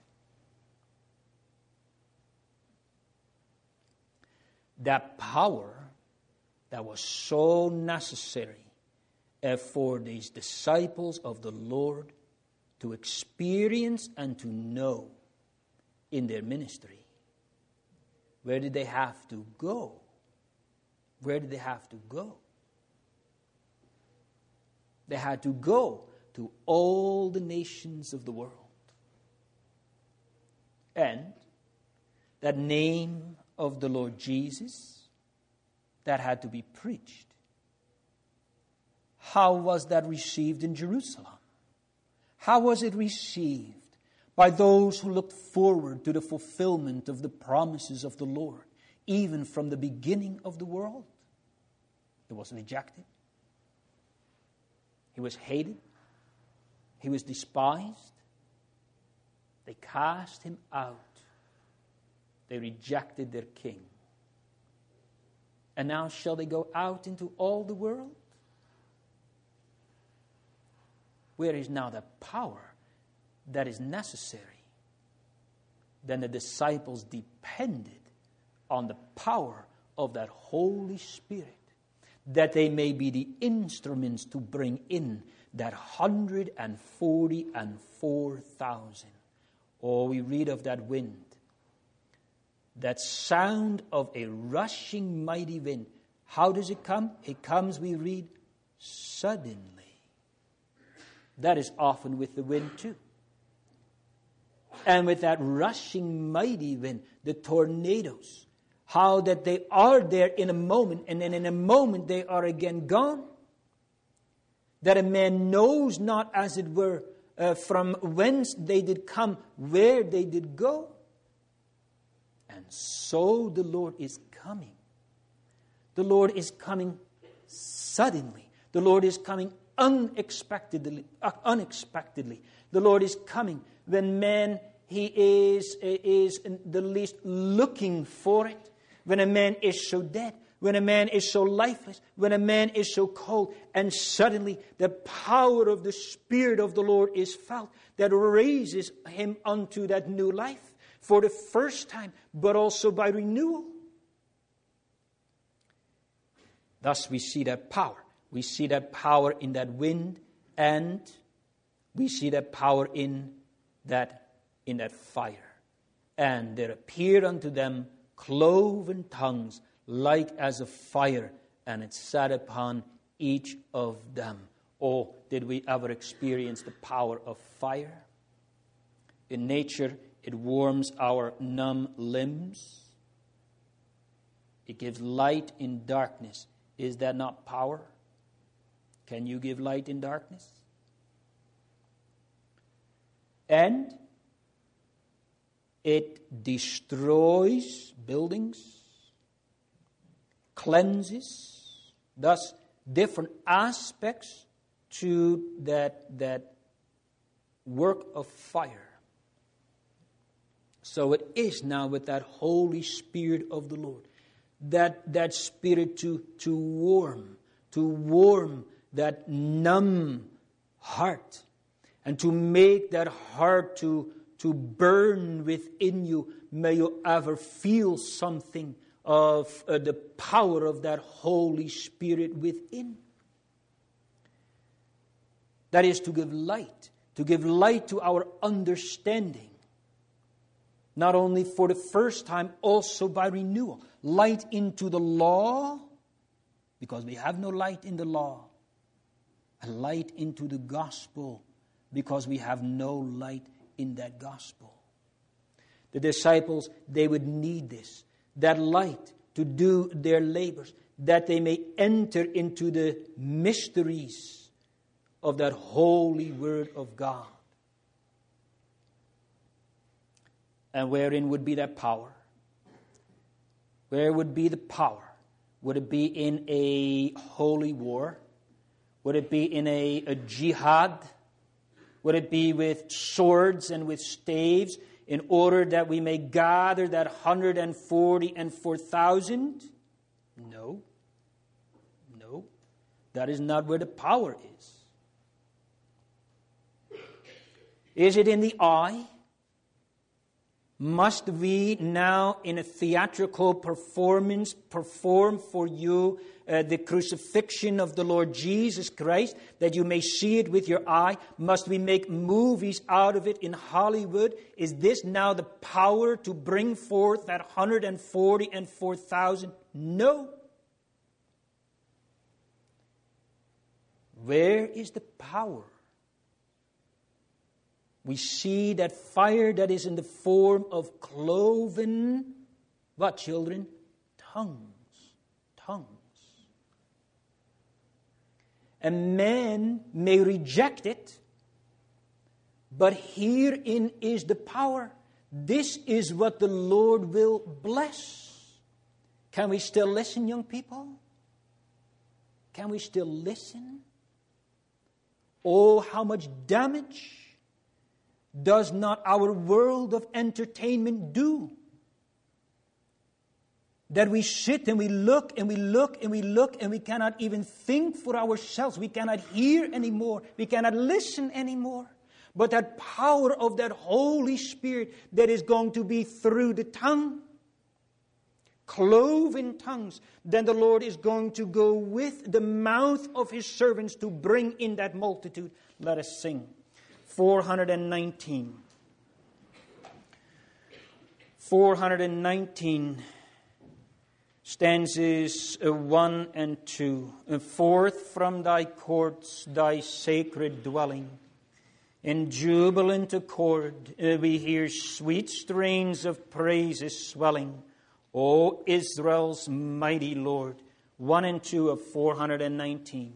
That power that was so necessary for these disciples of the Lord to experience and to know in their ministry. Where did they have to go? Where did they have to go? They had to go to all the nations of the world. And that name of the Lord Jesus, that had to be preached. How was that received in Jerusalem? How was it received by those who looked forward to the fulfillment of the promises of the Lord, even from the beginning of the world? It was rejected. He was hated. He was despised. They cast him out. They rejected their king. And now shall they go out into all the world? Where is now the power that is necessary? Then the disciples depended on the power of that Holy Spirit, that they may be the instruments to bring in that hundred and forty and four thousand. Oh, we read of that wind, that sound of a rushing mighty wind. How does it come? It comes, we read, suddenly. That is often with the wind too. And with that rushing mighty wind, the tornadoes, how that they are there in a moment, and then in a moment they are again gone. That a man knows not, as it were, uh, from whence they did come, where they did go. And so the Lord is coming. The Lord is coming suddenly. The Lord is coming unexpectedly. Uh, unexpectedly. The Lord is coming when man, he is, is the least looking for it. When a man is so dead. When a man is so lifeless. When a man is so cold. And suddenly the power of the Spirit of the Lord is felt, that raises him unto that new life. For the first time, but also by renewal. Thus we see that power. We see that power in that wind, and we see that power in that, in that fire. And there appeared unto them cloven tongues, like as of fire, and it sat upon each of them. Oh, did we ever experience the power of fire? In nature, it warms our numb limbs. It gives light in darkness. Is that not power? Can you give light in darkness? And it destroys buildings, cleanses, thus different aspects to that, that work of fire. So it is now with that Holy Spirit of the Lord, that, that Spirit to, to warm, to warm that numb heart, and to make that heart to, to burn within you. May you ever feel something of uh, the power of that Holy Spirit within. That is to give light, to give light to our understanding. Not only for the first time, also by renewal. Light into the law, because we have no light in the law. And light into the gospel, because we have no light in that gospel. The disciples, they would need this, that light to do their labors, that they may enter into the mysteries of that holy word of God. And wherein would be that power? Where would be the power? Would it be in a holy war? Would it be in a, a jihad? Would it be with swords and with staves in order that we may gather that one hundred forty and four thousand? No. No. That is not where the power is. Is it in the eye? Must we now, in a theatrical performance, perform for you uh, the crucifixion of the Lord Jesus Christ, that you may see it with your eye? Must we make movies out of it in Hollywood? Is this now the power to bring forth that one hundred forty and four thousand? No. Where is the power? We see that fire that is in the form of cloven, what, children? Tongues. Tongues. And man may reject it, but herein is the power. This is what the Lord will bless. Can we still listen, young people? Can we still listen? Oh, how much damage does not our world of entertainment do? That we sit and we look and we look and we look and we cannot even think for ourselves. We cannot hear anymore. We cannot listen anymore. But that power of that Holy Spirit that is going to be through the tongue, cloven tongues, then the Lord is going to go with the mouth of His servants to bring in that multitude. Let us sing. four hundred nineteen. four hundred nineteen stanzas one and two. Forth from thy courts, thy sacred dwelling, in jubilant accord we hear sweet strains of praises swelling. O Israel's mighty Lord. One and two of four hundred nineteen.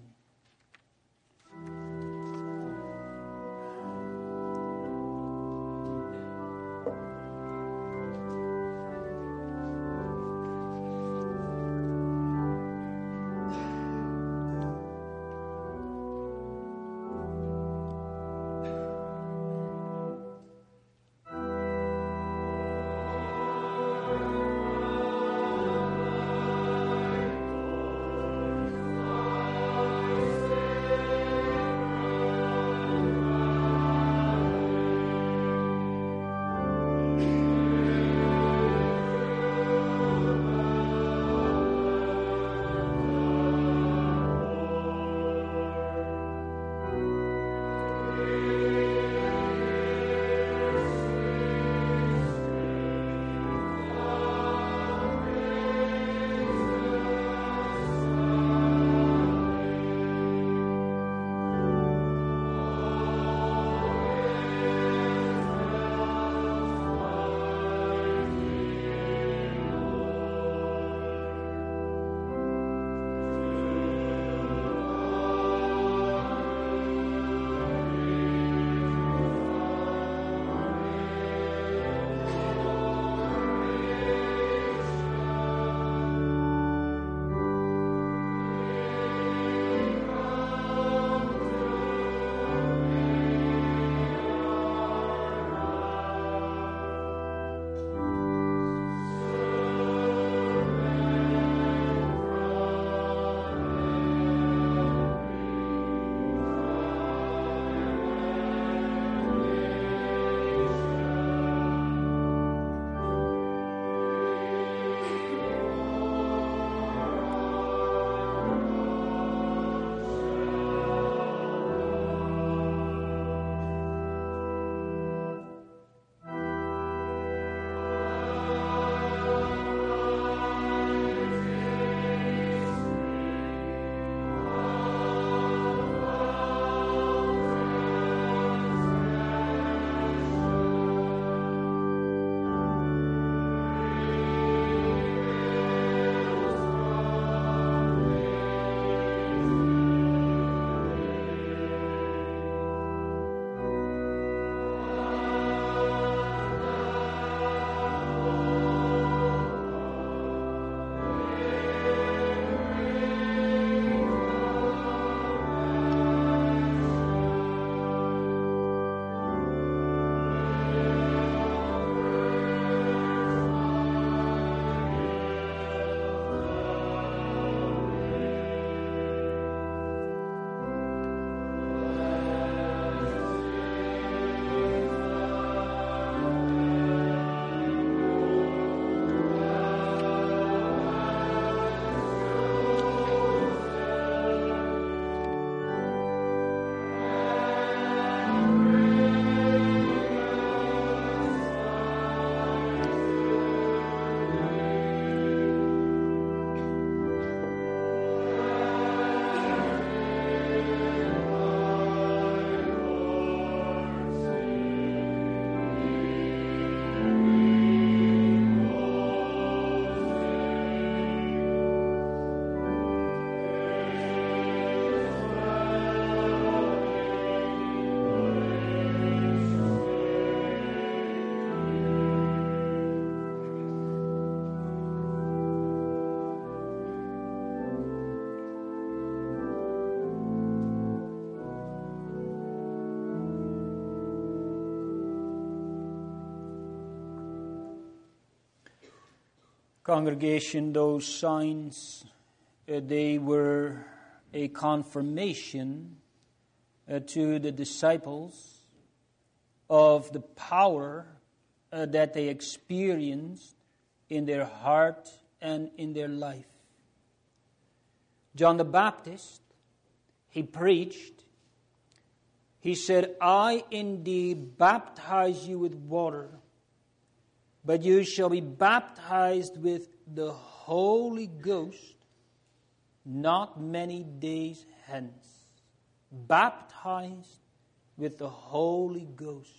Congregation, those signs, uh, they were a confirmation uh, to the disciples of the power uh, that they experienced in their heart and in their life. John the Baptist, he preached. He said, I indeed baptize you with water, but you shall be baptized with the Holy Ghost not many days hence. Baptized with the Holy Ghost.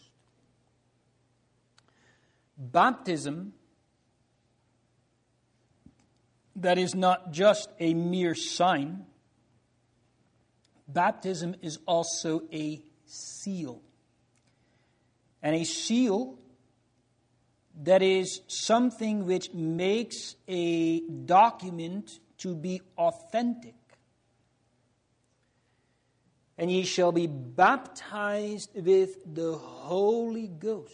Baptism, that is not just a mere sign. Baptism is also a seal. And a seal, that is something which makes a document to be authentic. And ye shall be baptized with the Holy Ghost.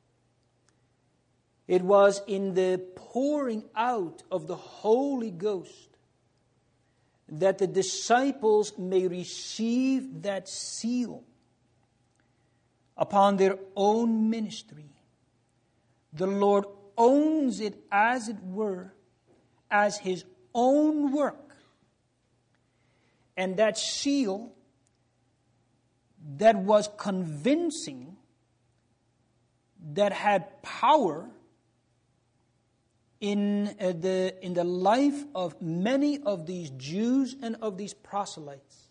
It was in the pouring out of the Holy Ghost that the disciples may receive that seal upon their own ministry. The Lord owns it, as it were, as His own work. And that seal that was convincing, that had power in uh, the in the life of many of these Jews and of these proselytes.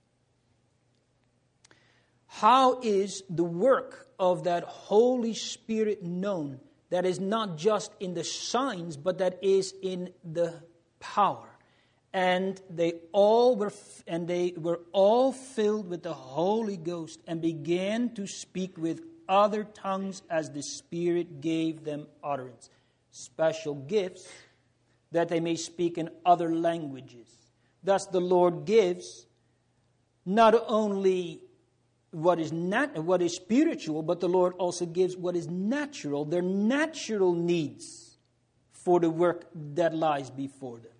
How is the work of that Holy Spirit known? That is not just in the signs, but that is in the power. And they all were, and they were all filled with the Holy Ghost, and began to speak with other tongues as the Spirit gave them utterance. Special gifts, that they may speak in other languages. Thus the Lord gives not only what is nat- what is spiritual, but the Lord also gives what is natural, their natural needs for the work that lies before them.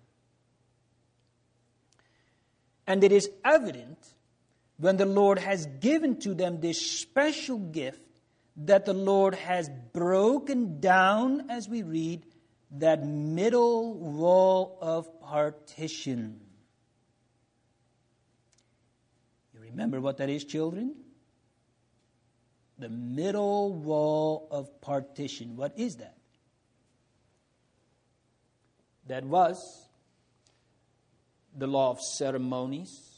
And it is evident when the Lord has given to them this special gift that the Lord has broken down, as we read, that middle wall of partition. You remember what that is, children? The middle wall of partition. What is that? That was the law of ceremonies.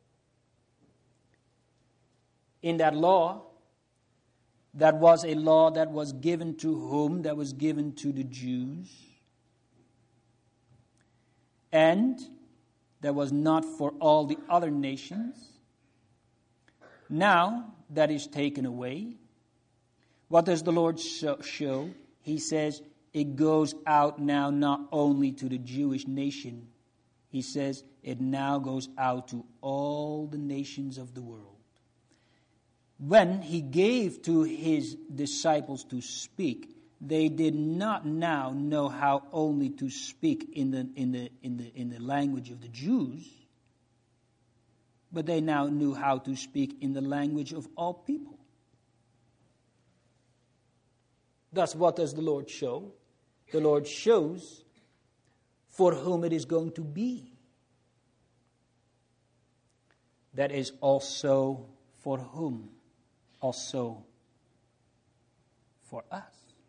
In that law, that was a law that was given to whom? That was given to the Jews. And that was not for all the other nations. Now, that is taken away. What does the Lord show? He says it goes out now not only to the Jewish nation. He says it now goes out to all the nations of the world. When He gave to His disciples to speak, they did not now know how only to speak in the in the in the in the language of the Jews, but they now knew how to speak in the language of all people. Thus, what does the Lord show? The Lord shows for whom it is going to be. That is also for whom? Also for us.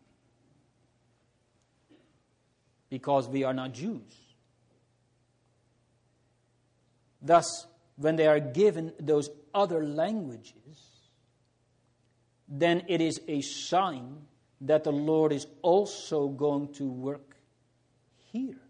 Because we are not Jews. Thus, when they are given those other languages, then it is a sign that the Lord is also going to work here.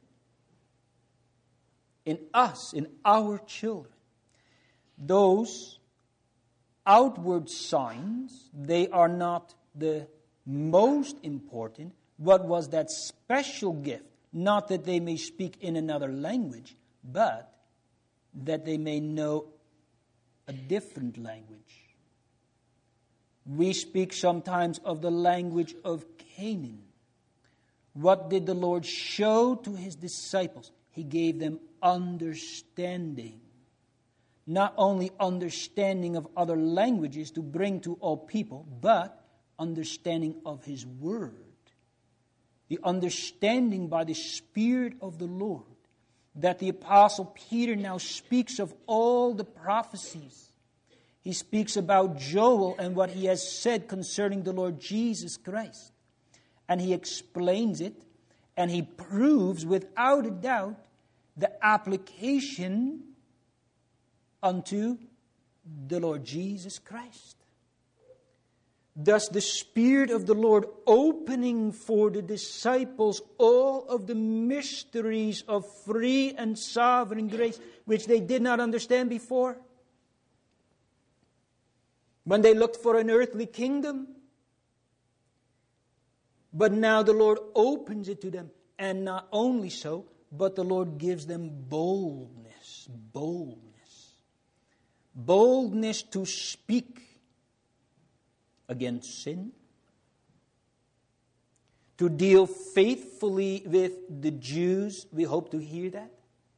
In us, in our children. Those outward signs, they are not the most important. What was that special gift? Not that they may speak in another language, but that they may know a different language. We speak sometimes of the language of Canaan, What did the Lord show to his disciples? He gave them understanding. Not only understanding of other languages to bring to all people, but understanding of his word. The understanding by the Spirit of the Lord, that the Apostle Peter now speaks of all the prophecies. He speaks about Joel and what he has said concerning the Lord Jesus Christ. And he explains it, and he proves without a doubt the application unto the Lord Jesus Christ. Thus the Spirit of the Lord opening for the disciples all of the mysteries of free and sovereign grace, which they did not understand before. When they looked for an earthly kingdom, but now the Lord opens it to them. And not only so, but the Lord gives them boldness. Boldness. Boldness to speak against sin. To deal faithfully with the Jews. We hope to hear that.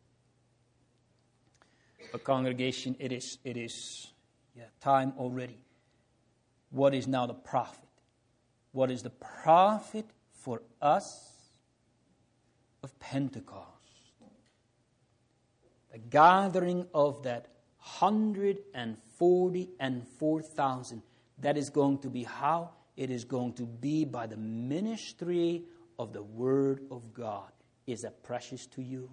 A congregation, it is, it is yeah, time already. What is now the prophet? What is the profit for us of Pentecost? The gathering of that one hundred forty and four thousand. That is going to be how? It is going to be by the ministry of the Word of God. Is that precious to you?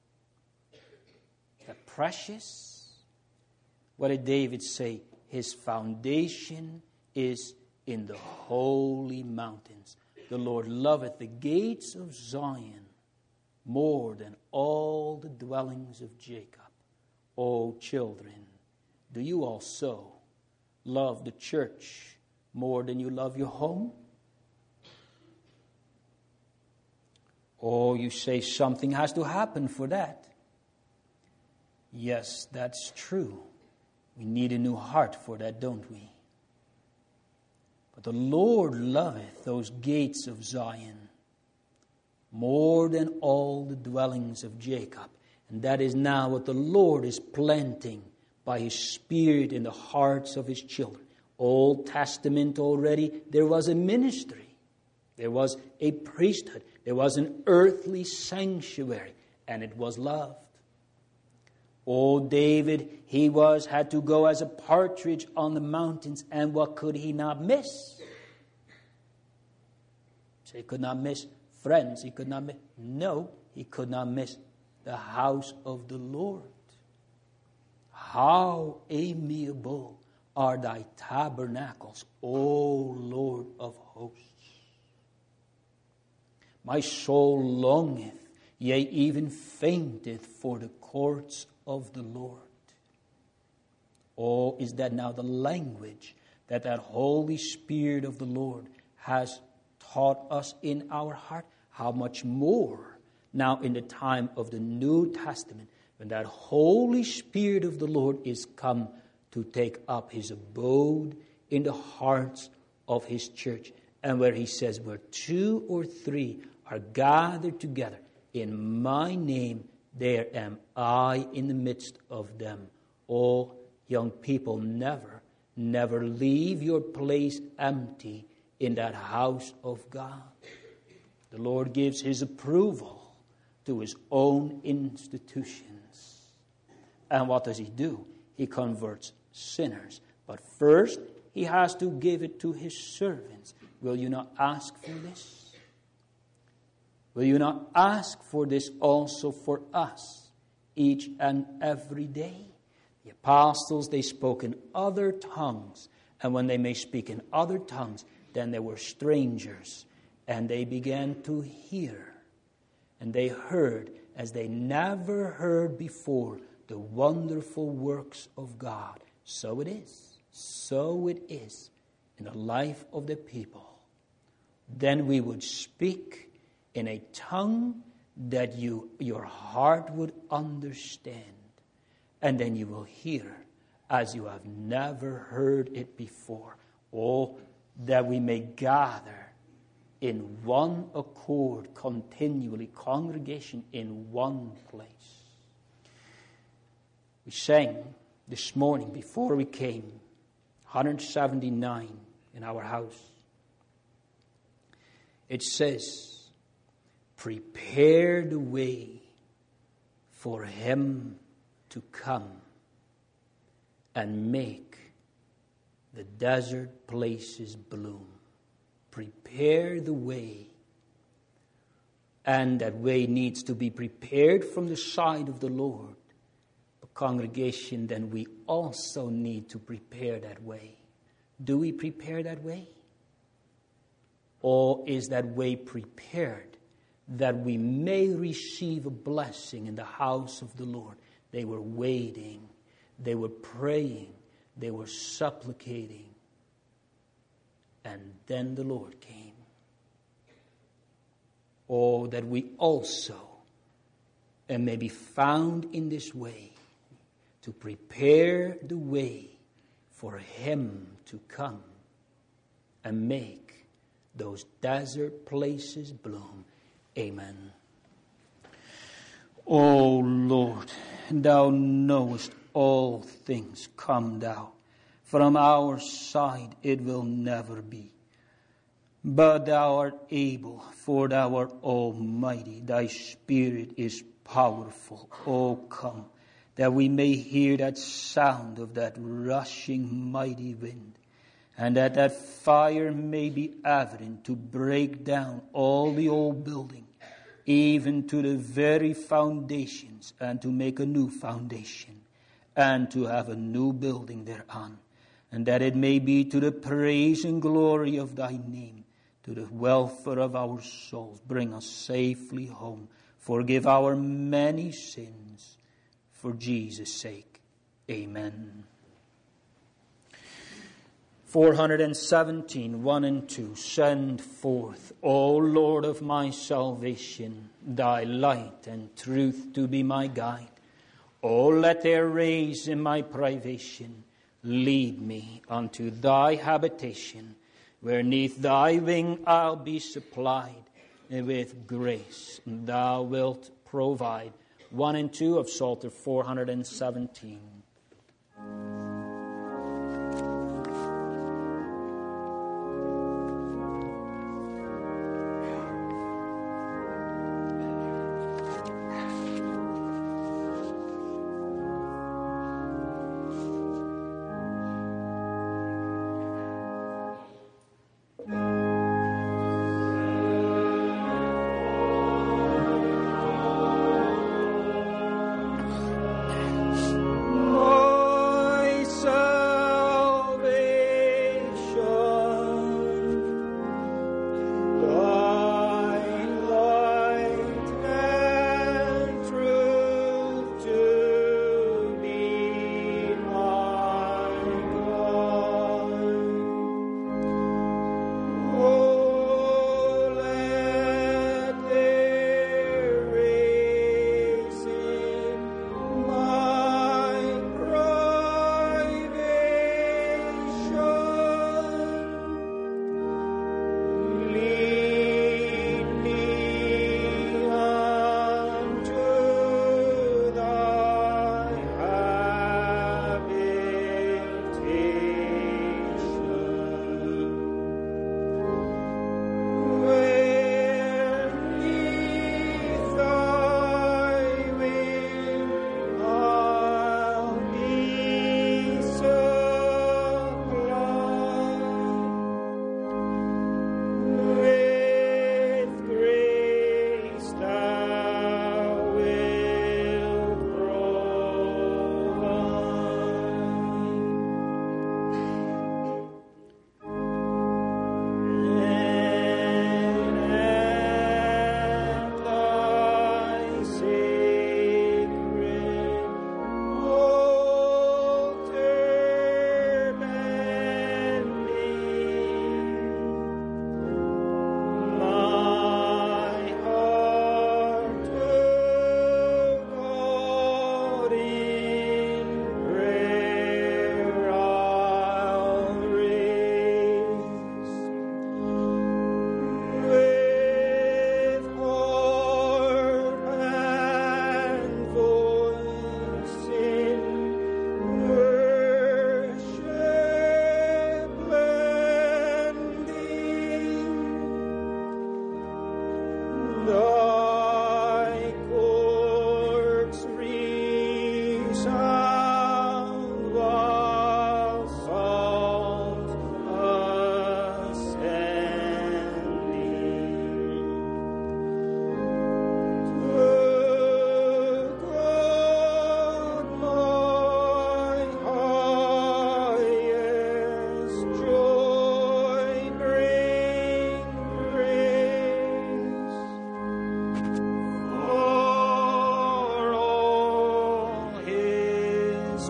Is that precious? What did David say? His foundation is in the holy mountains. The Lord loveth the gates of Zion more than all the dwellings of Jacob. O children, do you also love the church more than you love your home? Or you say something has to happen for that. Yes, that's true. We need a new heart for that, don't we? But the Lord loveth those gates of Zion more than all the dwellings of Jacob. And that is now what the Lord is planting by His Spirit in the hearts of His children. Old Testament already, there was a ministry. There was a priesthood. There was an earthly sanctuary. And it was loved. Old David, he was, had to go as a partridge on the mountains. And what could he not miss? So he could not miss friends. He could not miss. No, he could not miss the house of the Lord. How amiable are thy tabernacles, O Lord of hosts. My soul longeth, yea, even fainteth for the courts of the Lord. Oh, is that now the language that that Holy Spirit of the Lord has taught us in our heart? How much more now in the time of the New Testament, when that Holy Spirit of the Lord is come to take up His abode in the hearts of His church. And where He says, where two or three are gathered together in my name, there am I in the midst of them. Oh, young people, never, never leave your place empty in that house of God. The Lord gives His approval to His own institutions. And what does He do? He converts sinners. But first, He has to give it to His servants. Will you not ask for this? Will you not ask for this also for us, each and every day? The apostles, they spoke in other tongues. And when they may speak in other tongues, then they were strangers. And they began to hear. And they heard, as they never heard before, the wonderful works of God. So it is. So it is in the life of the people. Then we would speak in a tongue that you your heart would understand. And then you will hear as you have never heard it before. Oh, that we may gather in one accord, continually, congregation in one place. We sang this morning before we came, one hundred seventy-nine in our house. It says, prepare the way for him to come and make the desert places bloom. Prepare the way. And that way needs to be prepared from the side of the Lord. But congregation, then we also need to prepare that way. Do we prepare that way? Or is that way prepared that we may receive a blessing in the house of the Lord? They were waiting. They were praying. They were supplicating. And then the Lord came. Oh, that we also and may be found in this way to prepare the way for him to come and make those desert places bloom. Amen. O Lord, thou knowest all things. Come thou. From our side it will never be. But thou art able, for thou art almighty. Thy spirit is powerful. O come, that we may hear that sound of that rushing mighty wind, and that that fire may be evident to break down all the old building, even to the very foundations, and to make a new foundation, and to have a new building thereon, and that it may be to the praise and glory of thy name, to the welfare of our souls. Bring us safely home. Forgive our many sins, for Jesus' sake. Amen. four hundred seventeen, one and two. Send forth, O Lord of my salvation, thy light and truth to be my guide. O let their rays in my privation lead me unto thy habitation, where neath thy wing I'll be supplied, and with grace thou wilt provide. One and two of Psalter four hundred seventeen. No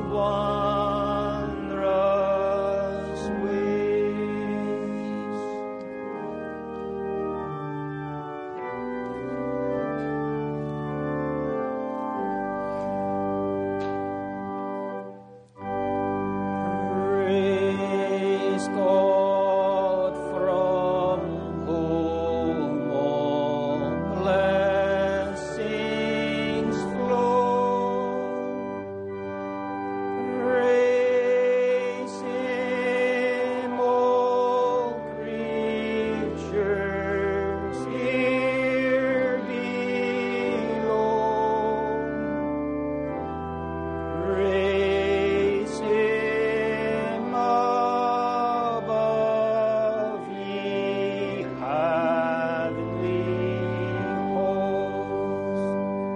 wondrous ways. Praise God from whom all blessings flow. Praise Him, all creatures here below. Praise Him above, ye heavenly hosts.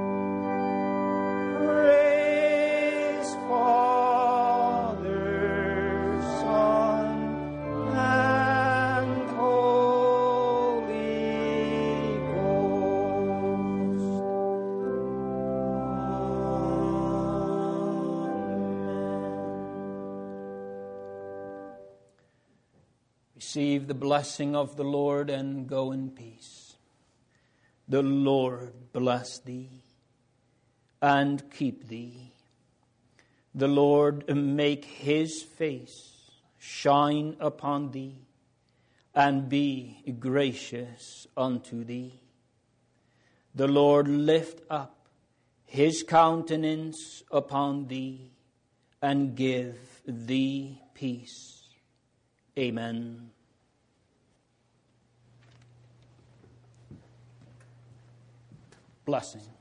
Praise Father, Son, and Holy Ghost. Amen. Receive the blessing of the Lord and go in peace. The Lord bless thee and keep thee. The Lord make His face shine upon thee and be gracious unto thee. The Lord lift up His countenance upon thee and give thee peace. Amen. Blessing.